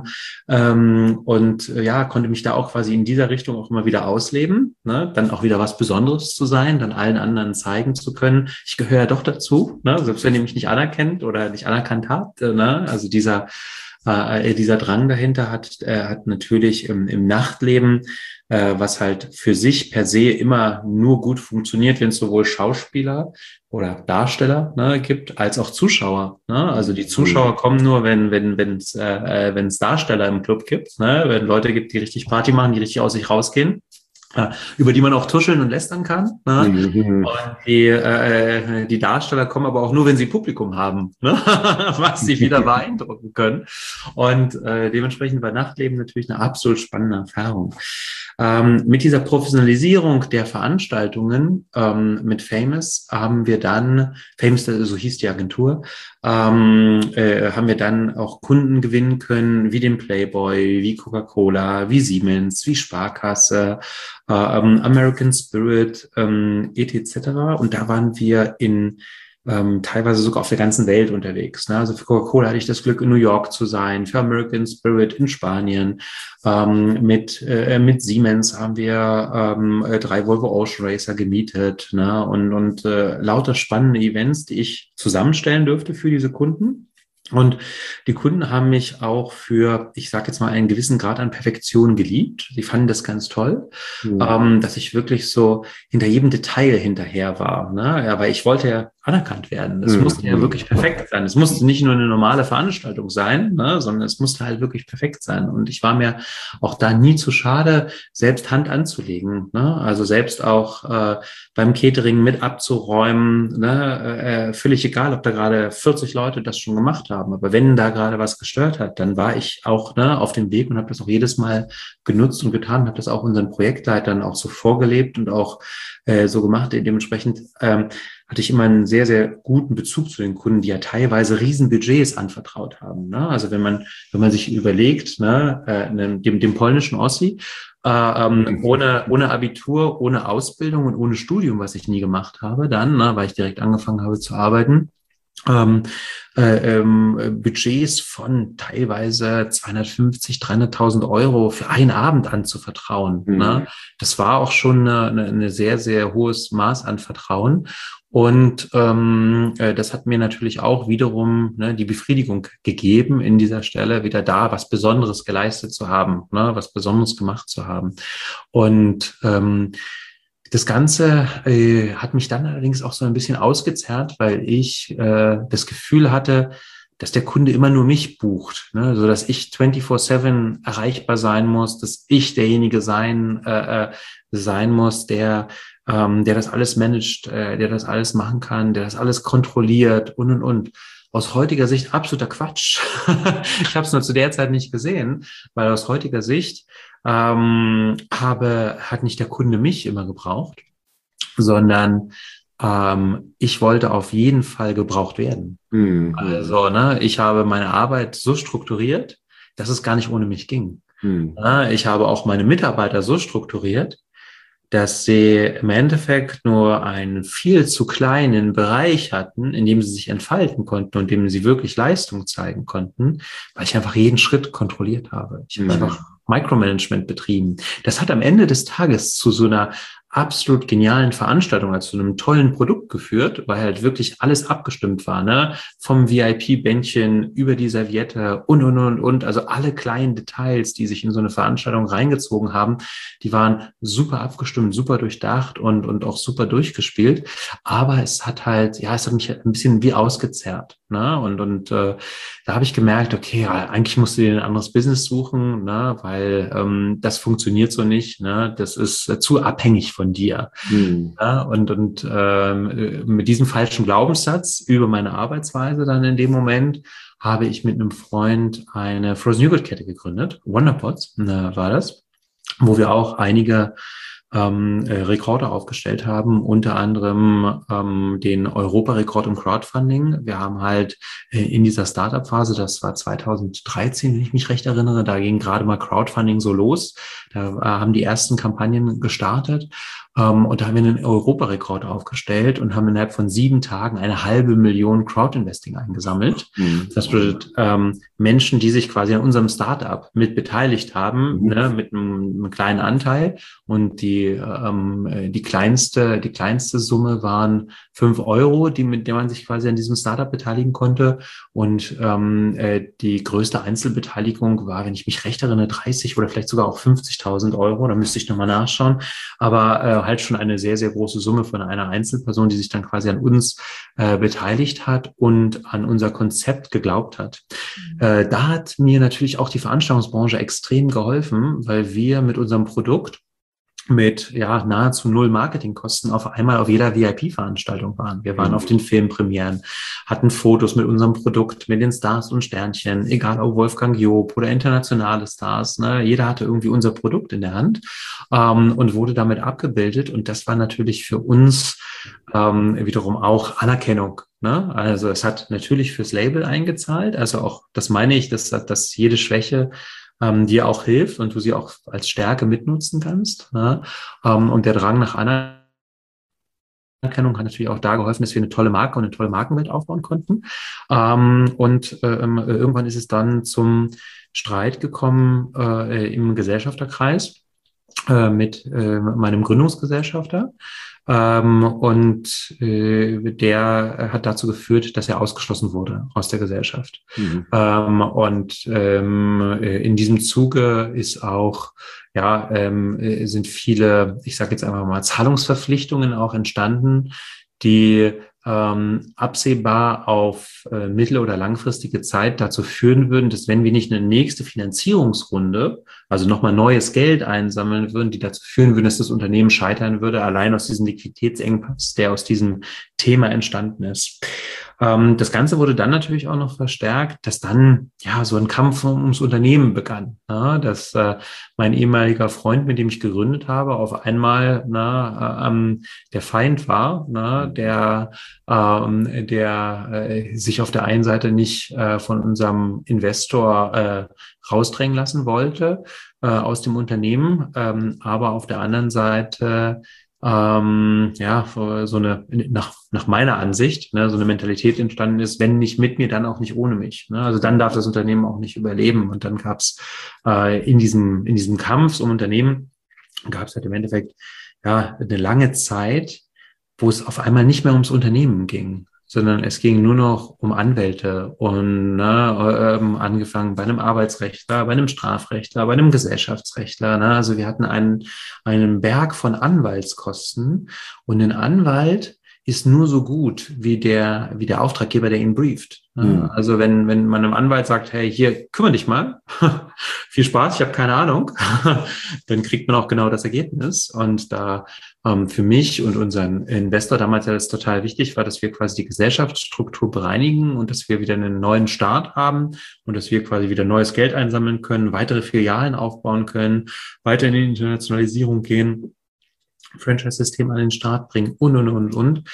konnte mich da auch quasi in dieser Richtung auch immer wieder ausleben, ne? Dann auch wieder was Besonderes zu sein, dann allen anderen zeigen zu können, ich gehöre ja doch dazu, ne? Selbst wenn ihr mich nicht anerkennt oder nicht anerkannt habt, ne? Also dieser Drang dahinter hat natürlich im Nachtleben, was halt für sich per se immer nur gut funktioniert, wenn es sowohl Schauspieler oder Darsteller gibt, als auch Zuschauer. Ne? Also die Zuschauer kommen nur, wenn es Darsteller im Club gibt, ne? Wenn Leute gibt, die richtig Party machen, die richtig aus sich rausgehen. Über die man auch tuscheln und lästern kann. Ne? Mhm. Und die Darsteller kommen aber auch nur, wenn sie Publikum haben, ne? Was sie wieder beeindrucken können. Und dementsprechend war Nachtleben natürlich eine absolut spannende Erfahrung. Mit dieser Professionalisierung der Veranstaltungen mit Famous haben wir dann, Famous, so hieß die Agentur, haben wir dann auch Kunden gewinnen können, wie den Playboy, wie Coca-Cola, wie Siemens, wie Sparkasse, American Spirit, etc. Und da waren wir teilweise sogar auf der ganzen Welt unterwegs. Ne? Also für Coca-Cola hatte ich das Glück, in New York zu sein, für American Spirit in Spanien. Mit Siemens haben wir 3 Volvo Ocean Racer gemietet, ne? und lauter spannende Events, die ich zusammenstellen dürfte für diese Kunden. Und die Kunden haben mich auch für, ich sage jetzt mal, einen gewissen Grad an Perfektion geliebt. Die fanden das ganz toll, dass ich wirklich so hinter jedem Detail hinterher war. Ne? Ja, weil ich wollte ja anerkannt werden. Das musste ja wirklich perfekt sein. Es musste nicht nur eine normale Veranstaltung sein, ne, sondern es musste halt wirklich perfekt sein. Und ich war mir auch da nie zu schade, selbst Hand anzulegen. Ne? Also selbst auch beim Catering mit abzuräumen. Ne? Völlig egal, ob da gerade 40 Leute das schon gemacht haben. Aber wenn da gerade was gestört hat, dann war ich auch auf dem Weg und habe das auch jedes Mal genutzt und getan, habe das auch unseren Projektleitern auch so vorgelebt und auch so gemacht. Dementsprechend hatte ich immer einen sehr, sehr guten Bezug zu den Kunden, die ja teilweise Riesenbudgets anvertraut haben. Ne? Also wenn man sich überlegt, dem polnischen Ossi, ohne Abitur, ohne Ausbildung und ohne Studium, was ich nie gemacht habe, dann, weil ich direkt angefangen habe zu arbeiten, Budgets von teilweise 250, 300.000 Euro für einen Abend anzuvertrauen. Ne? Das war auch schon eine sehr, sehr hohes Maß an Vertrauen. Und das hat mir natürlich auch wiederum die Befriedigung gegeben, in dieser Stelle wieder da was Besonderes geleistet zu haben, was Besonderes gemacht zu haben. Und das Ganze hat mich dann allerdings auch so ein bisschen ausgezerrt, weil ich das Gefühl hatte, dass der Kunde immer nur mich bucht, ne? So dass ich 24/7 erreichbar sein muss, dass ich derjenige sein muss, der das alles managt, der das alles machen kann, der das alles kontrolliert und. Aus heutiger Sicht absoluter Quatsch. Ich habe es nur zu der Zeit nicht gesehen, weil aus heutiger Sicht hat nicht der Kunde mich immer gebraucht, sondern ich wollte auf jeden Fall gebraucht werden. Mhm. Also, ich habe meine Arbeit so strukturiert, dass es gar nicht ohne mich ging. Mhm. Ich habe auch meine Mitarbeiter so strukturiert, dass sie im Endeffekt nur einen viel zu kleinen Bereich hatten, in dem sie sich entfalten konnten und in dem sie wirklich Leistung zeigen konnten, weil ich einfach jeden Schritt kontrolliert habe. Ich habe einfach Micromanagement betrieben. Das hat am Ende des Tages zu so einer absolut genialen Veranstaltung, also zu einem tollen Produkt geführt, weil halt wirklich alles abgestimmt war, ne? Vom VIP-Bändchen über die Serviette und. Also alle kleinen Details, die sich in so eine Veranstaltung reingezogen haben, die waren super abgestimmt, super durchdacht und auch super durchgespielt. Aber es hat mich ein bisschen wie ausgezerrt, ne? Da habe ich gemerkt, okay, ja, eigentlich musst du dir ein anderes Business suchen, ne? Weil das funktioniert so nicht, ne? Das ist zu abhängig von dir. Ja, mit diesem falschen Glaubenssatz über meine Arbeitsweise dann in dem Moment habe ich mit einem Freund eine Frozen Yogurt Kette gegründet. Wonderpots, war das, wo wir auch einige Rekorde aufgestellt haben, unter anderem den Europarekord im Crowdfunding. Wir haben halt in dieser Startup-Phase, das war 2013, wenn ich mich recht erinnere, da ging gerade mal Crowdfunding so los. Da haben die ersten Kampagnen gestartet. Und da haben wir einen Europarekord aufgestellt und haben innerhalb von 7 Tagen 500.000 Crowdinvesting eingesammelt. Das bedeutet, Menschen, die sich quasi an unserem Startup mit beteiligt haben, ne, mit einem kleinen Anteil. Und die kleinste Summe waren 5 Euro, mit der man sich quasi an diesem Startup beteiligen konnte. Und die größte Einzelbeteiligung war, wenn ich mich recht erinnere, 30 oder vielleicht sogar auch 50.000 Euro. Da müsste ich nochmal nachschauen. Aber halt schon eine sehr, sehr große Summe von einer Einzelperson, die sich dann quasi an uns beteiligt hat und an unser Konzept geglaubt hat. Da hat mir natürlich auch die Veranstaltungsbranche extrem geholfen, weil wir mit unserem Produkt mit nahezu 0 Marketingkosten auf einmal auf jeder VIP-Veranstaltung waren. Wir waren auf den Filmpremieren, hatten Fotos mit unserem Produkt, mit den Stars und Sternchen, egal ob Wolfgang Job oder internationale Stars, ne? Jeder hatte irgendwie unser Produkt in der Hand und wurde damit abgebildet. Und das war natürlich für uns wiederum auch Anerkennung. Ne? Also es hat natürlich fürs Label eingezahlt. Also auch, das meine ich, dass jede Schwäche dir auch hilft und du sie auch als Stärke mitnutzen kannst. Ne? Und der Drang nach Anerkennung hat natürlich auch da geholfen, dass wir eine tolle Marke und eine tolle Markenwelt aufbauen konnten. Irgendwann ist es dann zum Streit gekommen im Gesellschafterkreis mit meinem Gründungsgesellschafter. Der hat dazu geführt, dass er ausgeschlossen wurde aus der Gesellschaft. In diesem Zuge ist auch, sind viele, ich sage jetzt einfach mal, Zahlungsverpflichtungen auch entstanden, die absehbar auf mittel- oder langfristige Zeit dazu führen würden, dass wenn wir nicht eine nächste Finanzierungsrunde, also nochmal neues Geld einsammeln würden, die dazu führen würden, dass das Unternehmen scheitern würde, allein aus diesem Liquiditätsengpass, der aus diesem Thema entstanden ist. Das Ganze wurde dann natürlich auch noch verstärkt, dass dann so ein Kampf ums Unternehmen begann. Ne? Dass mein ehemaliger Freund, mit dem ich gegründet habe, auf einmal der Feind war, der sich auf der einen Seite nicht von unserem Investor rausdrängen lassen wollte aus dem Unternehmen, aber auf der anderen Seite so eine, nach meiner Ansicht, so eine Mentalität entstanden ist, wenn nicht mit mir, dann auch nicht ohne mich. Also dann darf das Unternehmen auch nicht überleben. Und dann gab es in diesem Kampf um Unternehmen, gab es halt im Endeffekt eine lange Zeit, wo es auf einmal nicht mehr ums Unternehmen ging, sondern es ging nur noch um Anwälte und angefangen bei einem Arbeitsrechtler, bei einem Strafrechtler, bei einem Gesellschaftsrechtler. Also wir hatten einen Berg von Anwaltskosten und ein Anwalt ist nur so gut wie der Auftraggeber, der ihn brieft. Also wenn man einem Anwalt sagt, hey, hier, kümmere dich mal, viel Spaß, ich habe keine Ahnung, dann kriegt man auch genau das Ergebnis. Und da für mich und unseren Investor damals das total wichtig war, dass wir quasi die Gesellschaftsstruktur bereinigen und dass wir wieder einen neuen Start haben und dass wir quasi wieder neues Geld einsammeln können, weitere Filialen aufbauen können, weiter in die Internationalisierung gehen, Franchise-System an den Start bringen und.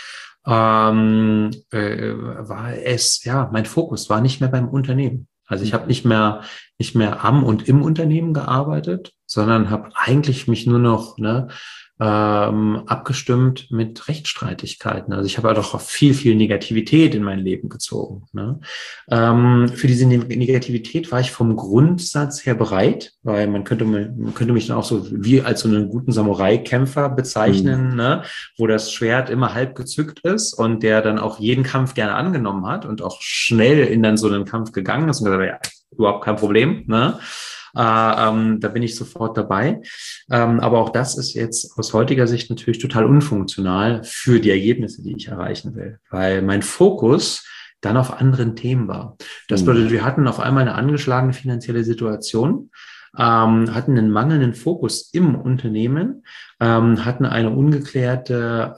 War es, mein Fokus war nicht mehr beim Unternehmen. Also ich habe nicht mehr nicht mehr am und im Unternehmen gearbeitet, sondern habe eigentlich mich nur noch abgestimmt mit Rechtsstreitigkeiten. Also ich habe halt auch viel, viel Negativität in mein Leben gezogen. Ne? Für diese Negativität war ich vom Grundsatz her bereit, weil man könnte mich dann auch so wie als so einen guten Samurai-Kämpfer bezeichnen, ne? Wo das Schwert immer halb gezückt ist und der dann auch jeden Kampf gerne angenommen hat und auch schnell in dann so einen Kampf gegangen ist und gesagt, ja, überhaupt kein Problem, ne? Da bin ich sofort dabei. Aber auch das ist jetzt aus heutiger Sicht natürlich total unfunktional für die Ergebnisse, die ich erreichen will, weil mein Fokus dann auf anderen Themen war. Das bedeutet, wir hatten auf einmal eine angeschlagene finanzielle Situation, hatten einen mangelnden Fokus im Unternehmen, hatten eine ungeklärte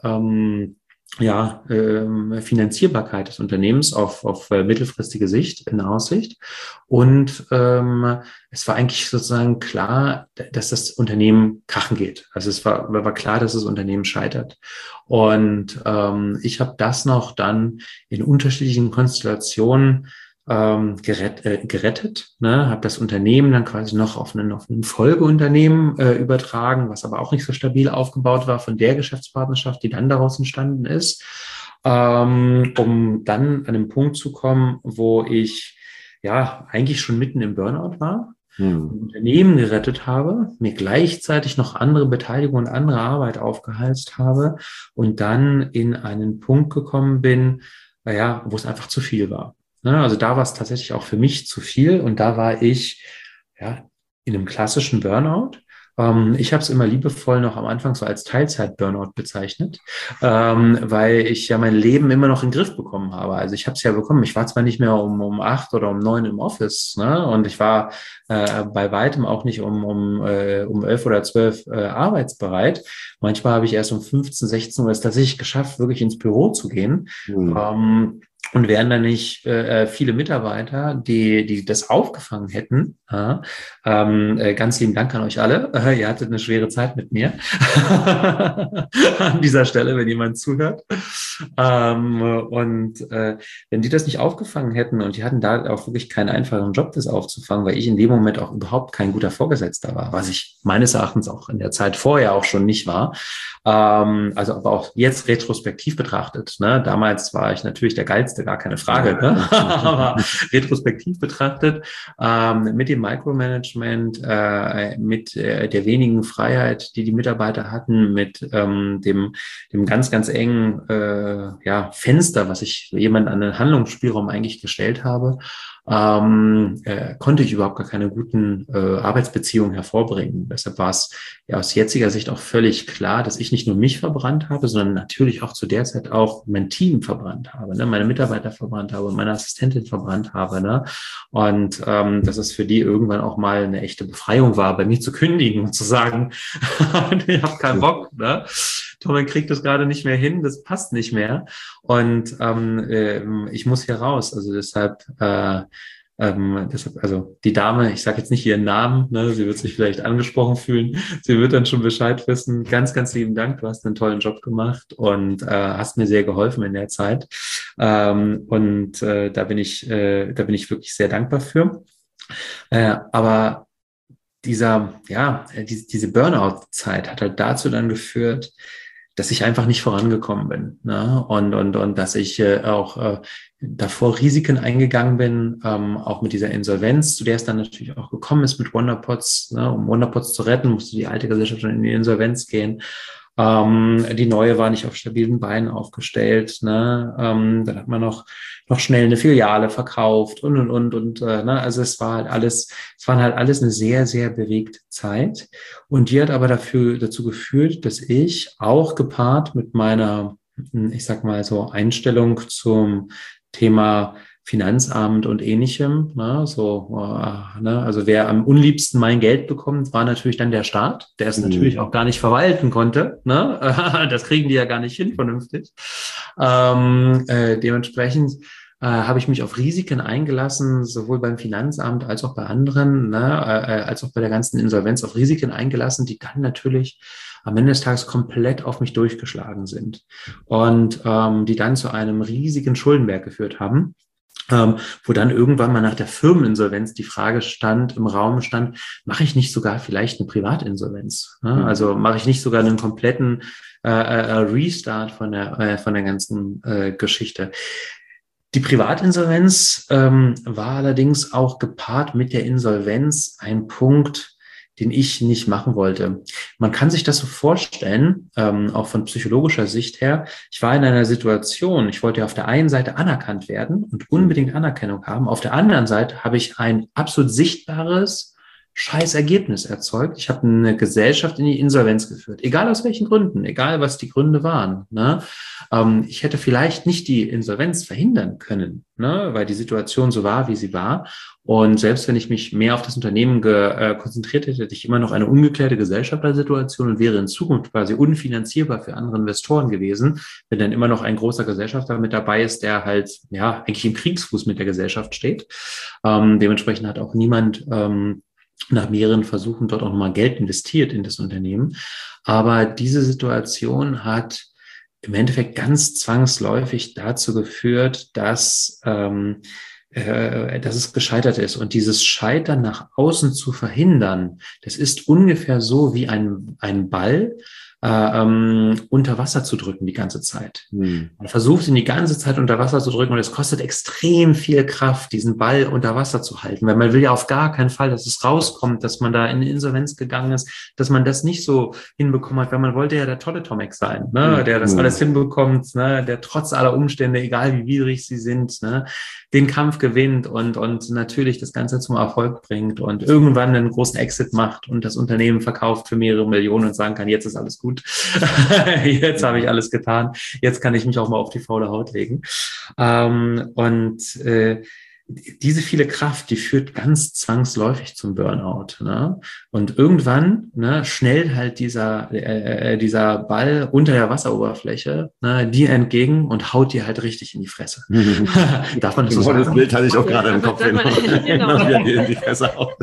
Finanzierbarkeit des Unternehmens auf mittelfristige Sicht in Aussicht. Und es war eigentlich sozusagen klar, dass das Unternehmen krachen geht. Also es war klar, dass das Unternehmen scheitert. Und ich habe das noch dann in unterschiedlichen Konstellationen gerettet, ne? Habe das Unternehmen dann quasi noch auf ein Folgeunternehmen übertragen, was aber auch nicht so stabil aufgebaut war von der Geschäftspartnerschaft, die dann daraus entstanden ist, um dann an den Punkt zu kommen, wo ich ja eigentlich schon mitten im Burnout war, ein Unternehmen gerettet habe, mir gleichzeitig noch andere Beteiligung und andere Arbeit aufgehalst habe und dann in einen Punkt gekommen bin, wo es einfach zu viel war. Also da war es tatsächlich auch für mich zu viel und da war ich in einem klassischen Burnout. Ich habe es immer liebevoll noch am Anfang so als Teilzeit-Burnout bezeichnet, weil ich ja mein Leben immer noch in den Griff bekommen habe. Also ich habe es ja bekommen. Ich war zwar nicht mehr um 8 oder um 9 im Office, ne? Und ich war bei weitem auch nicht um 11 oder 12 arbeitsbereit. Manchmal habe ich erst um 15, 16 Uhr es tatsächlich geschafft, wirklich ins Büro zu gehen. Und wären da nicht viele Mitarbeiter, die das aufgefangen hätten, ganz lieben Dank an euch alle. Ihr hattet eine schwere Zeit mit mir an dieser Stelle, wenn jemand zuhört. Wenn die das nicht aufgefangen hätten und die hatten da auch wirklich keinen einfachen Job, das aufzufangen, weil ich in dem Moment auch überhaupt kein guter Vorgesetzter war, was ich meines Erachtens auch in der Zeit vorher auch schon nicht war. Also aber auch jetzt retrospektiv betrachtet, ne? Damals war ich natürlich der Geilste, gar keine Frage, ne? Aber retrospektiv betrachtet, mit dem Micromanagement, mit der wenigen Freiheit, die Mitarbeiter hatten, mit dem ganz, ganz engen Fenster, was ich jemand an den Handlungsspielraum eigentlich gestellt habe, konnte ich überhaupt gar keine guten Arbeitsbeziehungen hervorbringen. Deshalb war es ja aus jetziger Sicht auch völlig klar, dass ich nicht nur mich verbrannt habe, sondern natürlich auch zu der Zeit auch mein Team verbrannt habe, ne? Meine Mitarbeiter verbrannt habe, meine Assistentin verbrannt habe, ne? Und dass es für die irgendwann auch mal eine echte Befreiung war, bei mir zu kündigen und zu sagen, ich habe keinen Bock, ne? Tom kriegt das gerade nicht mehr hin, das passt nicht mehr und ich muss hier raus. Also deshalb, also die Dame, ich sage jetzt nicht ihren Namen, ne, sie wird sich vielleicht angesprochen fühlen, sie wird dann schon Bescheid wissen. Ganz, ganz lieben Dank, du hast einen tollen Job gemacht und hast mir sehr geholfen in der Zeit da bin ich wirklich sehr dankbar für. Aber diese Burnout-Zeit hat halt dazu dann geführt, dass ich einfach nicht vorangekommen bin, ne? Und dass ich auch davor Risiken eingegangen bin, auch mit dieser Insolvenz, zu der es dann natürlich auch gekommen ist mit Wonderpots, ne? Um Wonderpots zu retten, musste die alte Gesellschaft schon in die Insolvenz gehen. Die neue war nicht auf stabilen Beinen aufgestellt, ne? Dann hat man noch schnell eine Filiale verkauft ne? Also es waren halt alles eine sehr, sehr bewegte Zeit. Und die hat aber dazu geführt, dass ich auch gepaart mit meiner, ich sag mal so, Einstellung zum Thema Finanzamt und Ähnlichem, ne, also wer am unliebsten mein Geld bekommt, war natürlich dann der Staat, der es natürlich auch gar nicht verwalten konnte, ne, das kriegen die ja gar nicht hin vernünftig. Dementsprechend habe ich mich auf Risiken eingelassen, sowohl beim Finanzamt als auch bei anderen, ne, als auch bei der ganzen Insolvenz auf Risiken eingelassen, die dann natürlich am Ende des Tages komplett auf mich durchgeschlagen sind und die dann zu einem riesigen Schuldenberg geführt haben. wo dann irgendwann mal nach der Firmeninsolvenz die Frage im Raum stand, mache ich nicht sogar vielleicht eine Privatinsolvenz? Ne? Also mache ich nicht sogar einen kompletten Restart von der ganzen Geschichte? Die Privatinsolvenz war allerdings auch gepaart mit der Insolvenz ein Punkt, den ich nicht machen wollte. Man kann sich das so vorstellen, auch von psychologischer Sicht her. Ich war in einer Situation, ich wollte auf der einen Seite anerkannt werden und unbedingt Anerkennung haben. Auf der anderen Seite habe ich ein absolut sichtbares Scheißergebnis erzeugt. Ich habe eine Gesellschaft in die Insolvenz geführt. Egal aus welchen Gründen, egal was die Gründe waren. Ne? Ich hätte vielleicht nicht die Insolvenz verhindern können, ne? Weil die Situation so war, wie sie war. Und selbst wenn ich mich mehr auf das Unternehmen konzentriert hätte, hätte ich immer noch eine ungeklärte Gesellschaftersituation und wäre in Zukunft quasi unfinanzierbar für andere Investoren gewesen, wenn dann immer noch ein großer Gesellschafter mit dabei ist, der halt ja eigentlich im Kriegsfuß mit der Gesellschaft steht. Dementsprechend hat auch niemand nach mehreren Versuchen dort auch nochmal Geld investiert in das Unternehmen. Aber diese Situation hat im Endeffekt ganz zwangsläufig dazu geführt, dass es gescheitert ist. Und dieses Scheitern nach außen zu verhindern, das ist ungefähr so wie ein Ball unter Wasser zu drücken die ganze Zeit. Man versucht ihn die ganze Zeit unter Wasser zu drücken und es kostet extrem viel Kraft, diesen Ball unter Wasser zu halten, weil man will ja auf gar keinen Fall, dass es rauskommt, dass man da in Insolvenz gegangen ist, dass man das nicht so hinbekommen hat, weil man wollte ja der tolle Tomek sein, ne? Der das alles hinbekommt, ne? Der trotz aller Umstände, egal wie widrig sie sind, ne? Den Kampf gewinnt und natürlich das Ganze zum Erfolg bringt und irgendwann einen großen Exit macht und das Unternehmen verkauft für mehrere Millionen und sagen kann, jetzt ist alles gut. Jetzt habe ich alles getan. Jetzt kann ich mich auch mal auf die faule Haut legen. Diese viele Kraft, die führt ganz zwangsläufig zum Burnout. Ne? Und irgendwann schnellt halt dieser Ball unter der Wasseroberfläche dir entgegen und haut dir halt richtig in die Fresse. Darf man das so sagen? Das Bild hatte ich auch gerade im Kopf. Genau. In die Fresse haut.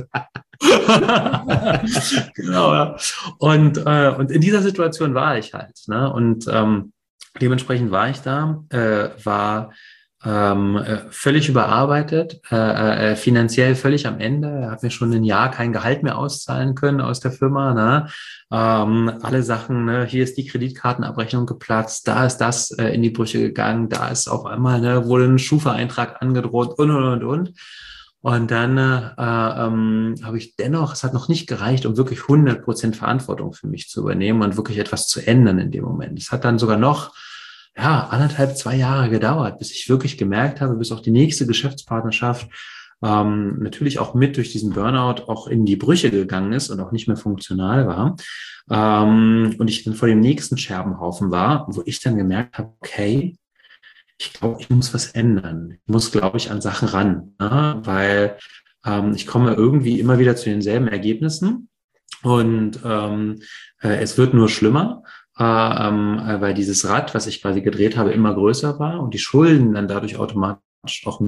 Genau, ja. Und in dieser Situation war ich halt. Ne? Und dementsprechend war ich da, war völlig überarbeitet, finanziell völlig am Ende, habe mir schon ein Jahr kein Gehalt mehr auszahlen können aus der Firma. Ne? Alle Sachen, ne? Hier ist die Kreditkartenabrechnung geplatzt, da ist das in die Brüche gegangen, da ist auf einmal wurde ein Schufa-Eintrag angedroht und. Und dann habe ich dennoch, es hat noch nicht gereicht, um wirklich 100% Verantwortung für mich zu übernehmen und wirklich etwas zu ändern in dem Moment. Es hat dann sogar noch 1,5, 2 Jahre gedauert, bis ich wirklich gemerkt habe, bis auch die nächste Geschäftspartnerschaft natürlich auch mit durch diesen Burnout auch in die Brüche gegangen ist und auch nicht mehr funktional war. Und ich dann vor dem nächsten Scherbenhaufen war, wo ich dann gemerkt habe, okay, ich glaube, ich muss was ändern. Ich muss, glaube ich, an Sachen ran, ne? Weil ich komme irgendwie immer wieder zu denselben Ergebnissen und es wird nur schlimmer, weil dieses Rad, was ich quasi gedreht habe, immer größer war und die Schulden dann dadurch automatisch auch,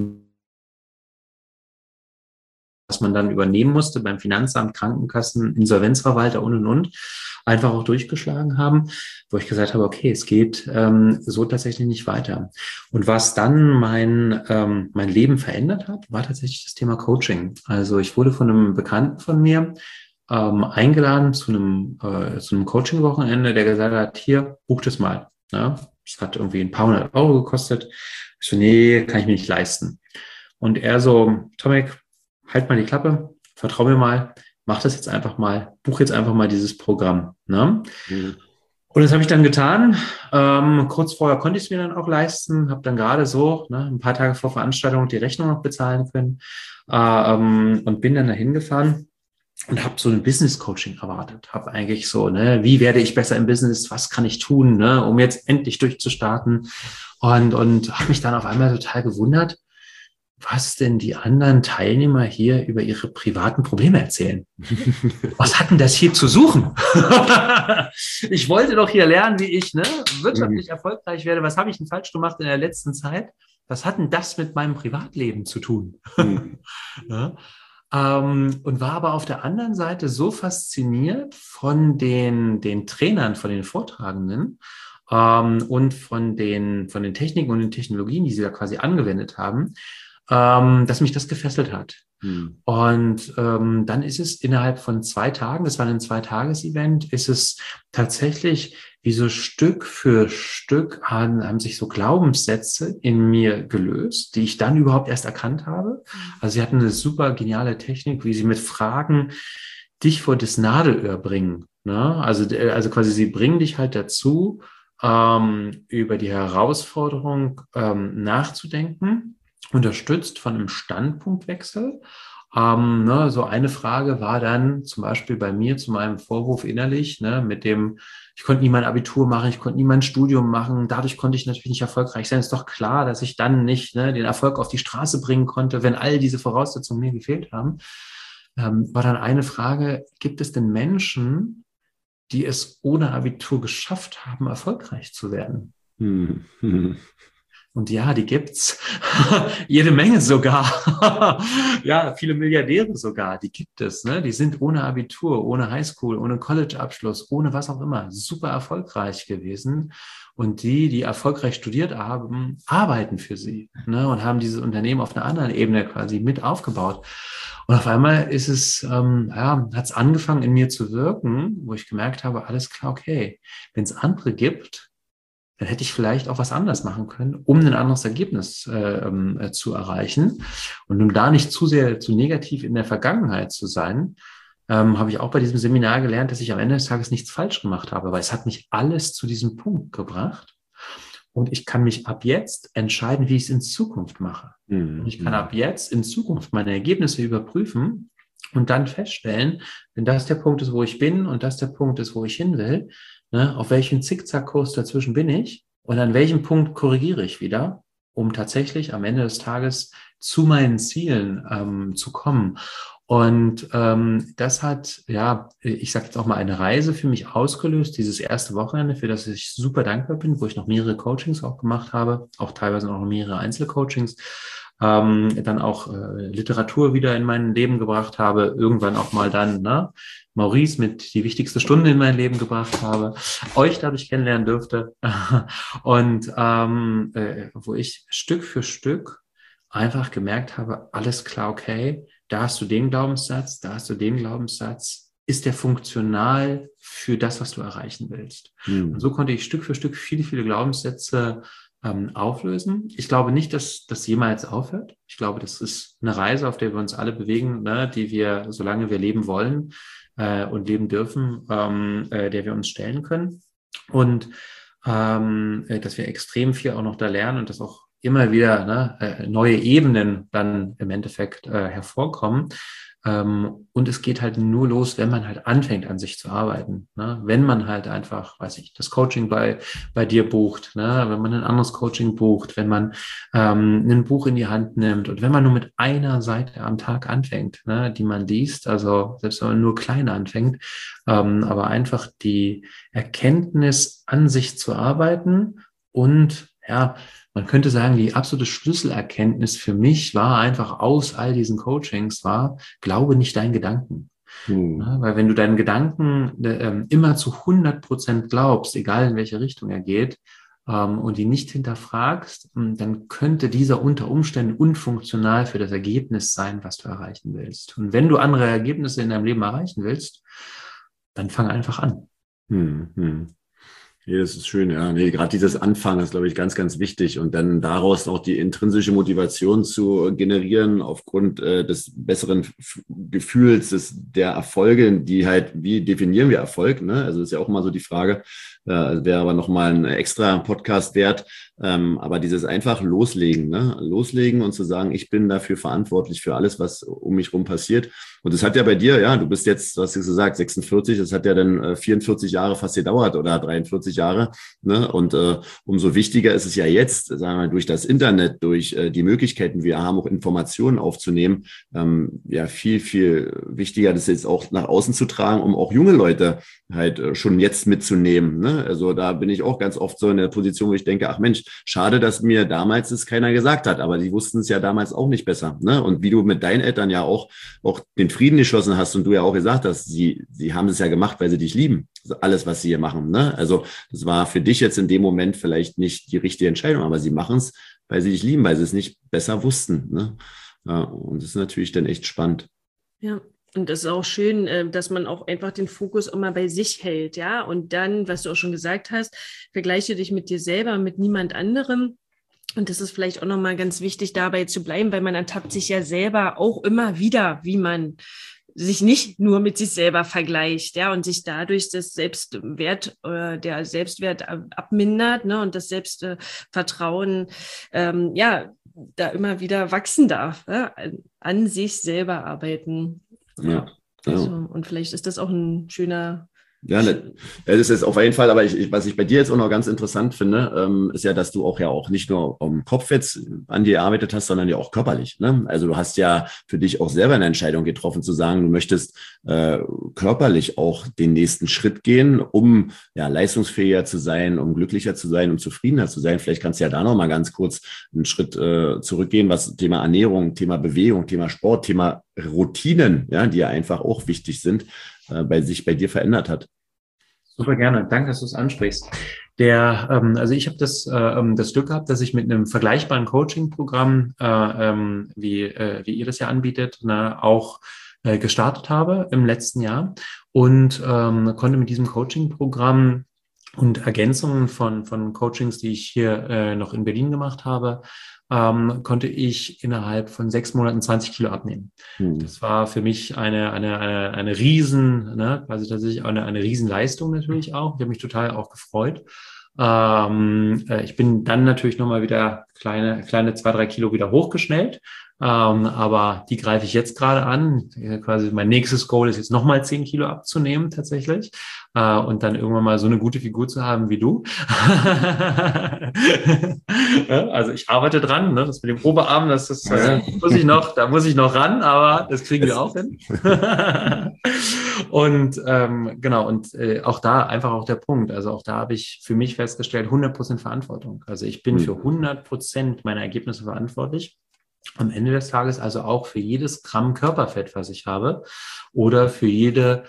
was man dann übernehmen musste beim Finanzamt, Krankenkassen, Insolvenzverwalter und, einfach auch durchgeschlagen haben, wo ich gesagt habe, okay, es geht so tatsächlich nicht weiter. Und was dann mein Leben verändert hat, war tatsächlich das Thema Coaching. Also ich wurde von einem Bekannten von mir eingeladen zu einem Coaching-Wochenende, der gesagt hat, hier, buch das mal. Ja? Das hat irgendwie ein paar 100 Euro gekostet. Ich so, nee, kann ich mir nicht leisten. Und er so, Tomek, halt mal die Klappe, vertrau mir mal, mach das jetzt einfach mal, buch jetzt einfach mal dieses Programm. Ne? Und das habe ich dann getan. Kurz vorher konnte ich es mir dann auch leisten, habe dann gerade so ein paar Tage vor Veranstaltung die Rechnung noch bezahlen können und bin dann dahin gefahren und habe so ein Business-Coaching erwartet. Habe eigentlich so, wie werde ich besser im Business, was kann ich tun, um jetzt endlich durchzustarten und habe mich dann auf einmal total gewundert, was denn die anderen Teilnehmer hier über ihre privaten Probleme erzählen. Was hat denn das hier zu suchen? Ich wollte doch hier lernen, wie ich wirtschaftlich erfolgreich werde. Was habe ich denn falsch gemacht in der letzten Zeit? Was hat denn das mit meinem Privatleben zu tun? Ja? Und war aber auf der anderen Seite so fasziniert von den Trainern, von den Vortragenden und von den Techniken und den Technologien, die sie da quasi angewendet haben, dass mich das gefesselt hat. Und dann ist es innerhalb von 2 Tagen, das war ein 2-Tages-Event, ist es tatsächlich wie so Stück für Stück haben sich so Glaubenssätze in mir gelöst, die ich dann überhaupt erst erkannt habe. Also sie hatten eine super geniale Technik, wie sie mit Fragen dich vor das Nadelöhr bringen. Ne? Also quasi sie bringen dich halt dazu, über die Herausforderung nachzudenken, unterstützt von einem Standpunktwechsel. So eine Frage war dann zum Beispiel bei mir zu meinem Vorwurf innerlich, mit dem, ich konnte nie mein Abitur machen, ich konnte nie mein Studium machen, dadurch konnte ich natürlich nicht erfolgreich sein. Ist doch klar, dass ich dann nicht den Erfolg auf die Straße bringen konnte, wenn all diese Voraussetzungen mir gefehlt haben. War dann eine Frage, gibt es denn Menschen, die es ohne Abitur geschafft haben, erfolgreich zu werden? Und ja, die gibt's. Jede Menge sogar. Ja, viele Milliardäre sogar, die gibt es. Ne? Die sind ohne Abitur, ohne Highschool, ohne College-Abschluss, ohne was auch immer, super erfolgreich gewesen. Und die erfolgreich studiert haben, arbeiten für sie, ne? Und haben dieses Unternehmen auf einer anderen Ebene quasi mit aufgebaut. Und auf einmal ist es, hat es angefangen in mir zu wirken, wo ich gemerkt habe, alles klar, okay, wenn es andere gibt, dann hätte ich vielleicht auch was anders machen können, um ein anderes Ergebnis zu erreichen. Und um da nicht zu sehr zu negativ in der Vergangenheit zu sein, habe ich auch bei diesem Seminar gelernt, dass ich am Ende des Tages nichts falsch gemacht habe, weil es hat mich alles zu diesem Punkt gebracht. Und ich kann mich ab jetzt entscheiden, wie ich es in Zukunft mache. Und ich kann ab jetzt in Zukunft meine Ergebnisse überprüfen und dann feststellen, wenn das der Punkt ist, wo ich bin und das der Punkt ist, wo ich hin will, auf welchem Zickzackkurs dazwischen bin ich und an welchem Punkt korrigiere ich wieder, um tatsächlich am Ende des Tages zu meinen Zielen zu kommen. Und das hat, ich sage jetzt auch mal, eine Reise für mich ausgelöst, dieses erste Wochenende, für das ich super dankbar bin, wo ich noch mehrere Coachings auch gemacht habe, auch teilweise noch mehrere Einzelcoachings, dann auch Literatur wieder in mein Leben gebracht habe, irgendwann auch mal dann Maurice mit die wichtigste Stunde in mein Leben gebracht habe, euch dadurch kennenlernen dürfte und wo ich Stück für Stück einfach gemerkt habe, alles klar, okay, da hast du den Glaubenssatz, da hast du den Glaubenssatz, ist der funktional für das, was du erreichen willst? Und so konnte ich Stück für Stück viele, viele Glaubenssätze auflösen. Ich glaube nicht, dass das jemals aufhört. Ich glaube, das ist eine Reise, auf der wir uns alle bewegen, die wir, solange wir leben wollen und leben dürfen, der wir uns stellen können. Und dass wir extrem viel auch noch da lernen und dass auch immer wieder neue Ebenen dann im Endeffekt hervorkommen. Und es geht halt nur los, wenn man halt anfängt, an sich zu arbeiten. Ne? Wenn man halt einfach, das Coaching bei dir bucht, ne? Wenn man ein anderes Coaching bucht, wenn man ein Buch in die Hand nimmt und wenn man nur mit einer Seite am Tag anfängt, die man liest, also selbst wenn man nur klein anfängt, aber einfach die Erkenntnis, an sich zu arbeiten und man könnte sagen, die absolute Schlüsselerkenntnis für mich war einfach aus all diesen Coachings glaube nicht deinen Gedanken. Weil wenn du deinen Gedanken immer zu 100% glaubst, egal in welche Richtung er geht, und die nicht hinterfragst, dann könnte dieser unter Umständen unfunktional für das Ergebnis sein, was du erreichen willst. Und wenn du andere Ergebnisse in deinem Leben erreichen willst, dann fang einfach an. Ja, das ist schön, ja. Nee, gerade dieses Anfangen ist, glaube ich, ganz, ganz wichtig. Und dann daraus auch die intrinsische Motivation zu generieren aufgrund des besseren Gefühls, der Erfolge, die halt, wie definieren wir Erfolg? Ne? Also das ist ja auch immer so die Frage, wäre aber nochmal ein extra Podcast wert. Aber dieses einfach loslegen, loslegen und zu sagen, ich bin dafür verantwortlich für alles, was um mich rum passiert. Und das hat ja bei dir, du bist jetzt, du hast ja gesagt, 46, das hat ja dann 44 Jahre fast gedauert oder 43 Jahre. Ne? Und umso wichtiger ist es ja jetzt, sagen wir, durch das Internet, durch die Möglichkeiten, die wir haben, auch Informationen aufzunehmen, viel, viel wichtiger, das jetzt auch nach außen zu tragen, um auch junge Leute halt schon jetzt mitzunehmen. Ne? Also da bin ich auch ganz oft so in der Position, wo ich denke, ach Mensch, schade, dass mir damals das keiner gesagt hat, aber die wussten es ja damals auch nicht besser. Ne? Und wie du mit deinen Eltern ja auch den Frieden geschlossen hast und du ja auch gesagt hast, sie haben es ja gemacht, weil sie dich lieben. Also alles, was sie hier machen. Ne? Also das war für dich jetzt in dem Moment vielleicht nicht die richtige Entscheidung, aber sie machen es, weil sie dich lieben, weil sie es nicht besser wussten. Ne? Ja, und das ist natürlich dann echt spannend. Ja. Und das ist auch schön, dass man auch einfach den Fokus immer bei sich hält, ja. Und dann, was du auch schon gesagt hast, vergleiche dich mit dir selber, mit niemand anderem. Und das ist vielleicht auch nochmal ganz wichtig, dabei zu bleiben, weil man ertappt sich ja selber auch immer wieder, wie man sich nicht nur mit sich selber vergleicht, ja, und sich dadurch das Selbstwert oder der Selbstwert abmindert, ne, und das Selbstvertrauen, ja, da immer wieder wachsen darf, ja, an sich selber arbeiten. Ja. Also, und vielleicht ist das auch ein schöner. Ja, ne, das ist auf jeden Fall, aber was ich bei dir jetzt auch noch ganz interessant finde, ist ja, dass du auch nicht nur am Kopf jetzt an dir gearbeitet hast, sondern ja auch körperlich. Ne? Also du hast ja für dich auch selber eine Entscheidung getroffen, zu sagen, du möchtest körperlich auch den nächsten Schritt gehen, um ja leistungsfähiger zu sein, um glücklicher zu sein, um zufriedener zu sein. Vielleicht kannst du ja da noch mal ganz kurz einen Schritt zurückgehen, was Thema Ernährung, Thema Bewegung, Thema Sport, Thema Routinen, ja, die ja einfach auch wichtig sind, bei dir verändert hat. Super gerne. Danke, dass du es ansprichst. Also ich habe das Glück gehabt, dass ich mit einem vergleichbaren Coaching-Programm, wie ihr das ja anbietet, ne, auch gestartet habe im letzten Jahr und konnte mit diesem Coaching-Programm und Ergänzungen von Coachings, die ich hier noch in Berlin gemacht habe, konnte ich innerhalb von 6 Monaten 20 Kilo abnehmen. Das war für mich eine riesen, ne, quasi tatsächlich eine Riesenleistung natürlich auch. Ich habe mich total auch gefreut. Ich bin dann natürlich nochmal wieder kleine 2-3 Kilo wieder hochgeschnellt. Aber die greife ich jetzt gerade an. Quasi mein nächstes Goal ist jetzt nochmal 10 Kilo abzunehmen tatsächlich. Und dann irgendwann mal so eine gute Figur zu haben wie du. Also ich arbeite dran, ne? Das mit dem Oberarm, da muss ich noch ran, aber das kriegen wir auch hin. Und genau, und auch da einfach auch der Punkt. Also auch da habe ich für mich festgestellt, 100% Verantwortung. Also ich bin für 100% meiner Ergebnisse verantwortlich. Am Ende des Tages also auch für jedes Gramm Körperfett, was ich habe, oder für jede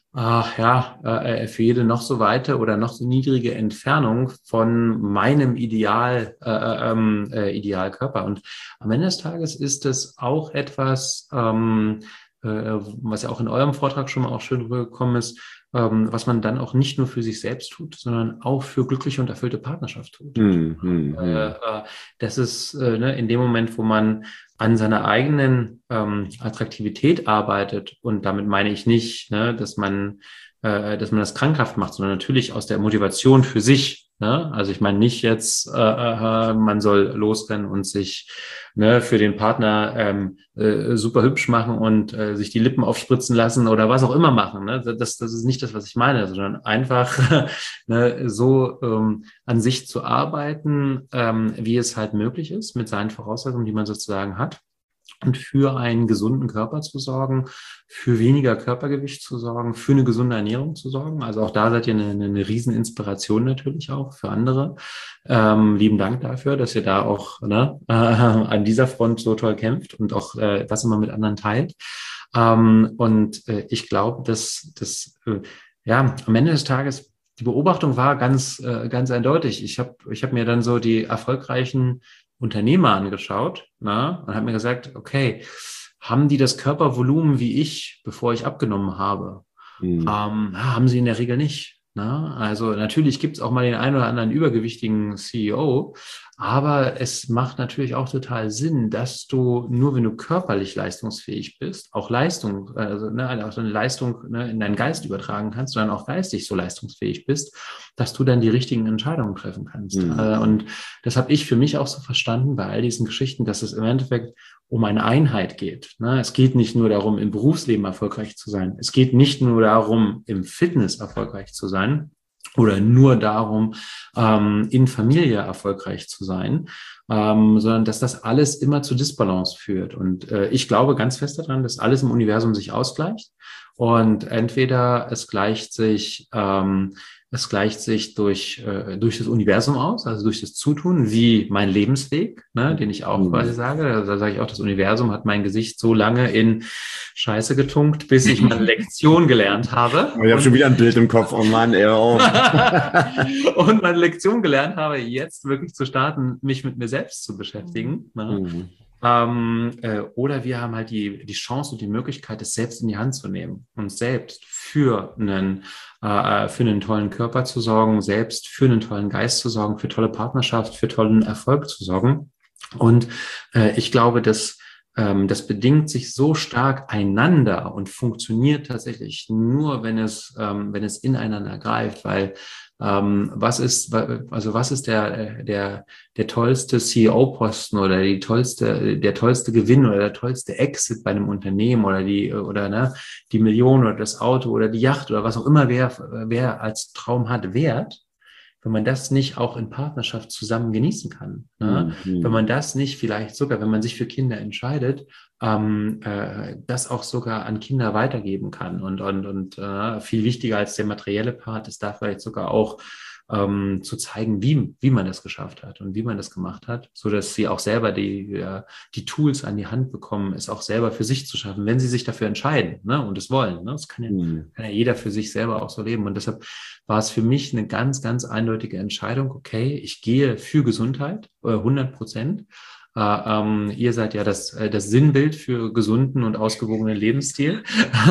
noch so weite oder noch so niedrige Entfernung von meinem Idealkörper. Und am Ende des Tages ist es auch etwas, was ja auch in eurem Vortrag schon mal auch schön rübergekommen ist, was man dann auch nicht nur für sich selbst tut, sondern auch für glückliche und erfüllte Partnerschaft tut. Das ist in dem Moment, wo man an seiner eigenen Attraktivität arbeitet, und damit meine ich nicht, dass man das krankhaft macht, sondern natürlich aus der Motivation für sich. Ne? Also ich meine nicht jetzt, man soll losrennen und sich für den Partner super hübsch machen und sich die Lippen aufspritzen lassen oder was auch immer machen. Ne? Das ist nicht das, was ich meine, sondern einfach so an sich zu arbeiten, wie es halt möglich ist, mit seinen Voraussetzungen, die man sozusagen hat. Und für einen gesunden Körper zu sorgen, für weniger Körpergewicht zu sorgen, für eine gesunde Ernährung zu sorgen. Also auch da seid ihr eine Rieseninspiration natürlich auch für andere. Lieben Dank dafür, dass ihr da auch an dieser Front so toll kämpft und auch das immer mit anderen teilt. Ich glaube, dass am Ende des Tages die Beobachtung war ganz eindeutig. Ich hab mir dann so die erfolgreichen Unternehmer angeschaut, und habe mir gesagt, okay, haben die das Körpervolumen wie ich, bevor ich abgenommen habe? Haben sie in der Regel nicht. Also natürlich gibt es auch mal den einen oder anderen übergewichtigen CEO, aber es macht natürlich auch total Sinn, dass du nur, wenn du körperlich leistungsfähig bist, auch Leistung, also eine Leistung in deinen Geist übertragen kannst, sondern auch geistig so leistungsfähig bist, dass du dann die richtigen Entscheidungen treffen kannst. Und das habe ich für mich auch so verstanden bei all diesen Geschichten, dass es im Endeffekt um eine Einheit geht. Es geht nicht nur darum, im Berufsleben erfolgreich zu sein. Es geht nicht nur darum, im Fitness erfolgreich zu sein oder nur darum, in Familie erfolgreich zu sein, sondern dass das alles immer zu Disbalance führt. Und ich glaube ganz fest daran, dass alles im Universum sich ausgleicht Und entweder es gleicht sich durch das Universum aus, also durch das Zutun, wie mein Lebensweg, ne, den ich auch quasi sage. Also da sage ich auch, das Universum hat mein Gesicht so lange in Scheiße getunkt, bis ich meine Lektion gelernt habe. Ich habe schon wieder ein Bild im Kopf, oh Mann, ey, oh. Und meine Lektion gelernt habe, jetzt wirklich zu starten, mich mit mir selbst zu beschäftigen. Ne? Oder wir haben halt die Chance und die Möglichkeit, es selbst in die Hand zu nehmen, uns selbst für einen tollen Körper zu sorgen, selbst für einen tollen Geist zu sorgen, für tolle Partnerschaft, für tollen Erfolg zu sorgen. Und ich glaube, das bedingt sich so stark einander und funktioniert tatsächlich nur, wenn es ineinander greift, weil was ist der tollste CEO-Posten oder der tollste Gewinn oder der tollste Exit bei einem Unternehmen oder die Million oder das Auto oder die Yacht oder was auch immer wer als Traum hat, wert, wenn man das nicht auch in Partnerschaft zusammen genießen kann. Ne? Wenn man das nicht vielleicht sogar, wenn man sich für Kinder entscheidet, das auch sogar an Kinder weitergeben kann. Und viel wichtiger als der materielle Part ist da vielleicht sogar auch zu zeigen, wie man das geschafft hat und wie man das gemacht hat, so dass sie auch selber die Tools an die Hand bekommen, es auch selber für sich zu schaffen, wenn sie sich dafür entscheiden, ne, und es wollen. Ne? Das kann ja jeder für sich selber auch so leben. Und deshalb war es für mich eine ganz, ganz eindeutige Entscheidung. Okay, ich gehe für Gesundheit, 100%. Ihr seid ja das Sinnbild für gesunden und ausgewogenen Lebensstil.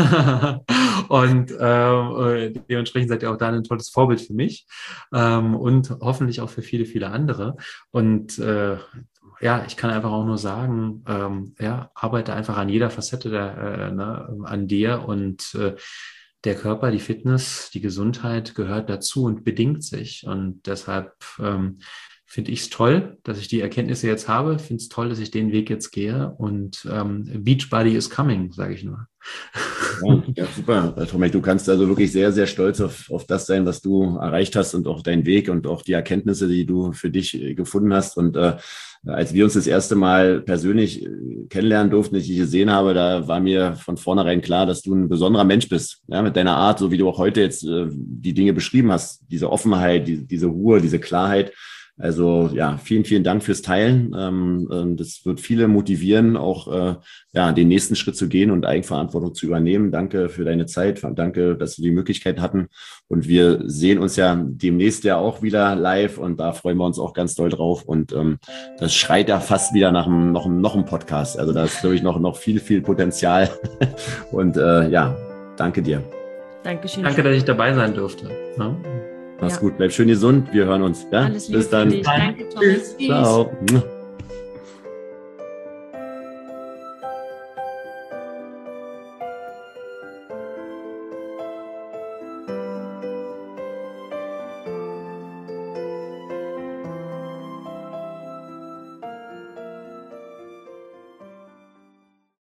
Und dementsprechend seid ihr auch da ein tolles Vorbild für mich und hoffentlich auch für viele, viele andere. Und ich kann einfach auch nur sagen, arbeite einfach an jeder Facette an dir und der Körper, die Fitness, die Gesundheit gehört dazu und bedingt sich. Und deshalb finde ich es toll, dass ich die Erkenntnisse jetzt habe. Finde es toll, dass ich den Weg jetzt gehe. Und Beachbody is coming, sage ich nur. Ja, super. Tomek, du kannst also wirklich sehr, sehr stolz auf das sein, was du erreicht hast und auch deinen Weg und auch die Erkenntnisse, die du für dich gefunden hast. Und als wir uns das erste Mal persönlich kennenlernen durften, ich dich gesehen habe, da war mir von vornherein klar, dass du ein besonderer Mensch bist. Ja, mit deiner Art, so wie du auch heute jetzt die Dinge beschrieben hast, diese Offenheit, diese Ruhe, diese Klarheit. Also ja, vielen, vielen Dank fürs Teilen. Das wird viele motivieren, auch den nächsten Schritt zu gehen und Eigenverantwortung zu übernehmen. Danke für deine Zeit. Danke, dass wir die Möglichkeit hatten. Und wir sehen uns ja demnächst ja auch wieder live und da freuen wir uns auch ganz doll drauf. Und das schreit ja fast wieder nach noch einem Podcast. Also da ist, glaube ich, noch viel, viel Potenzial. Und danke dir. Dankeschön. Danke, dass ich dabei sein durfte. Ja. Mach's gut, bleib schön gesund, wir hören uns. Ja? Alles Liebe Bis dann. für dich. Danke, Thomas. Tschüss. Ciao.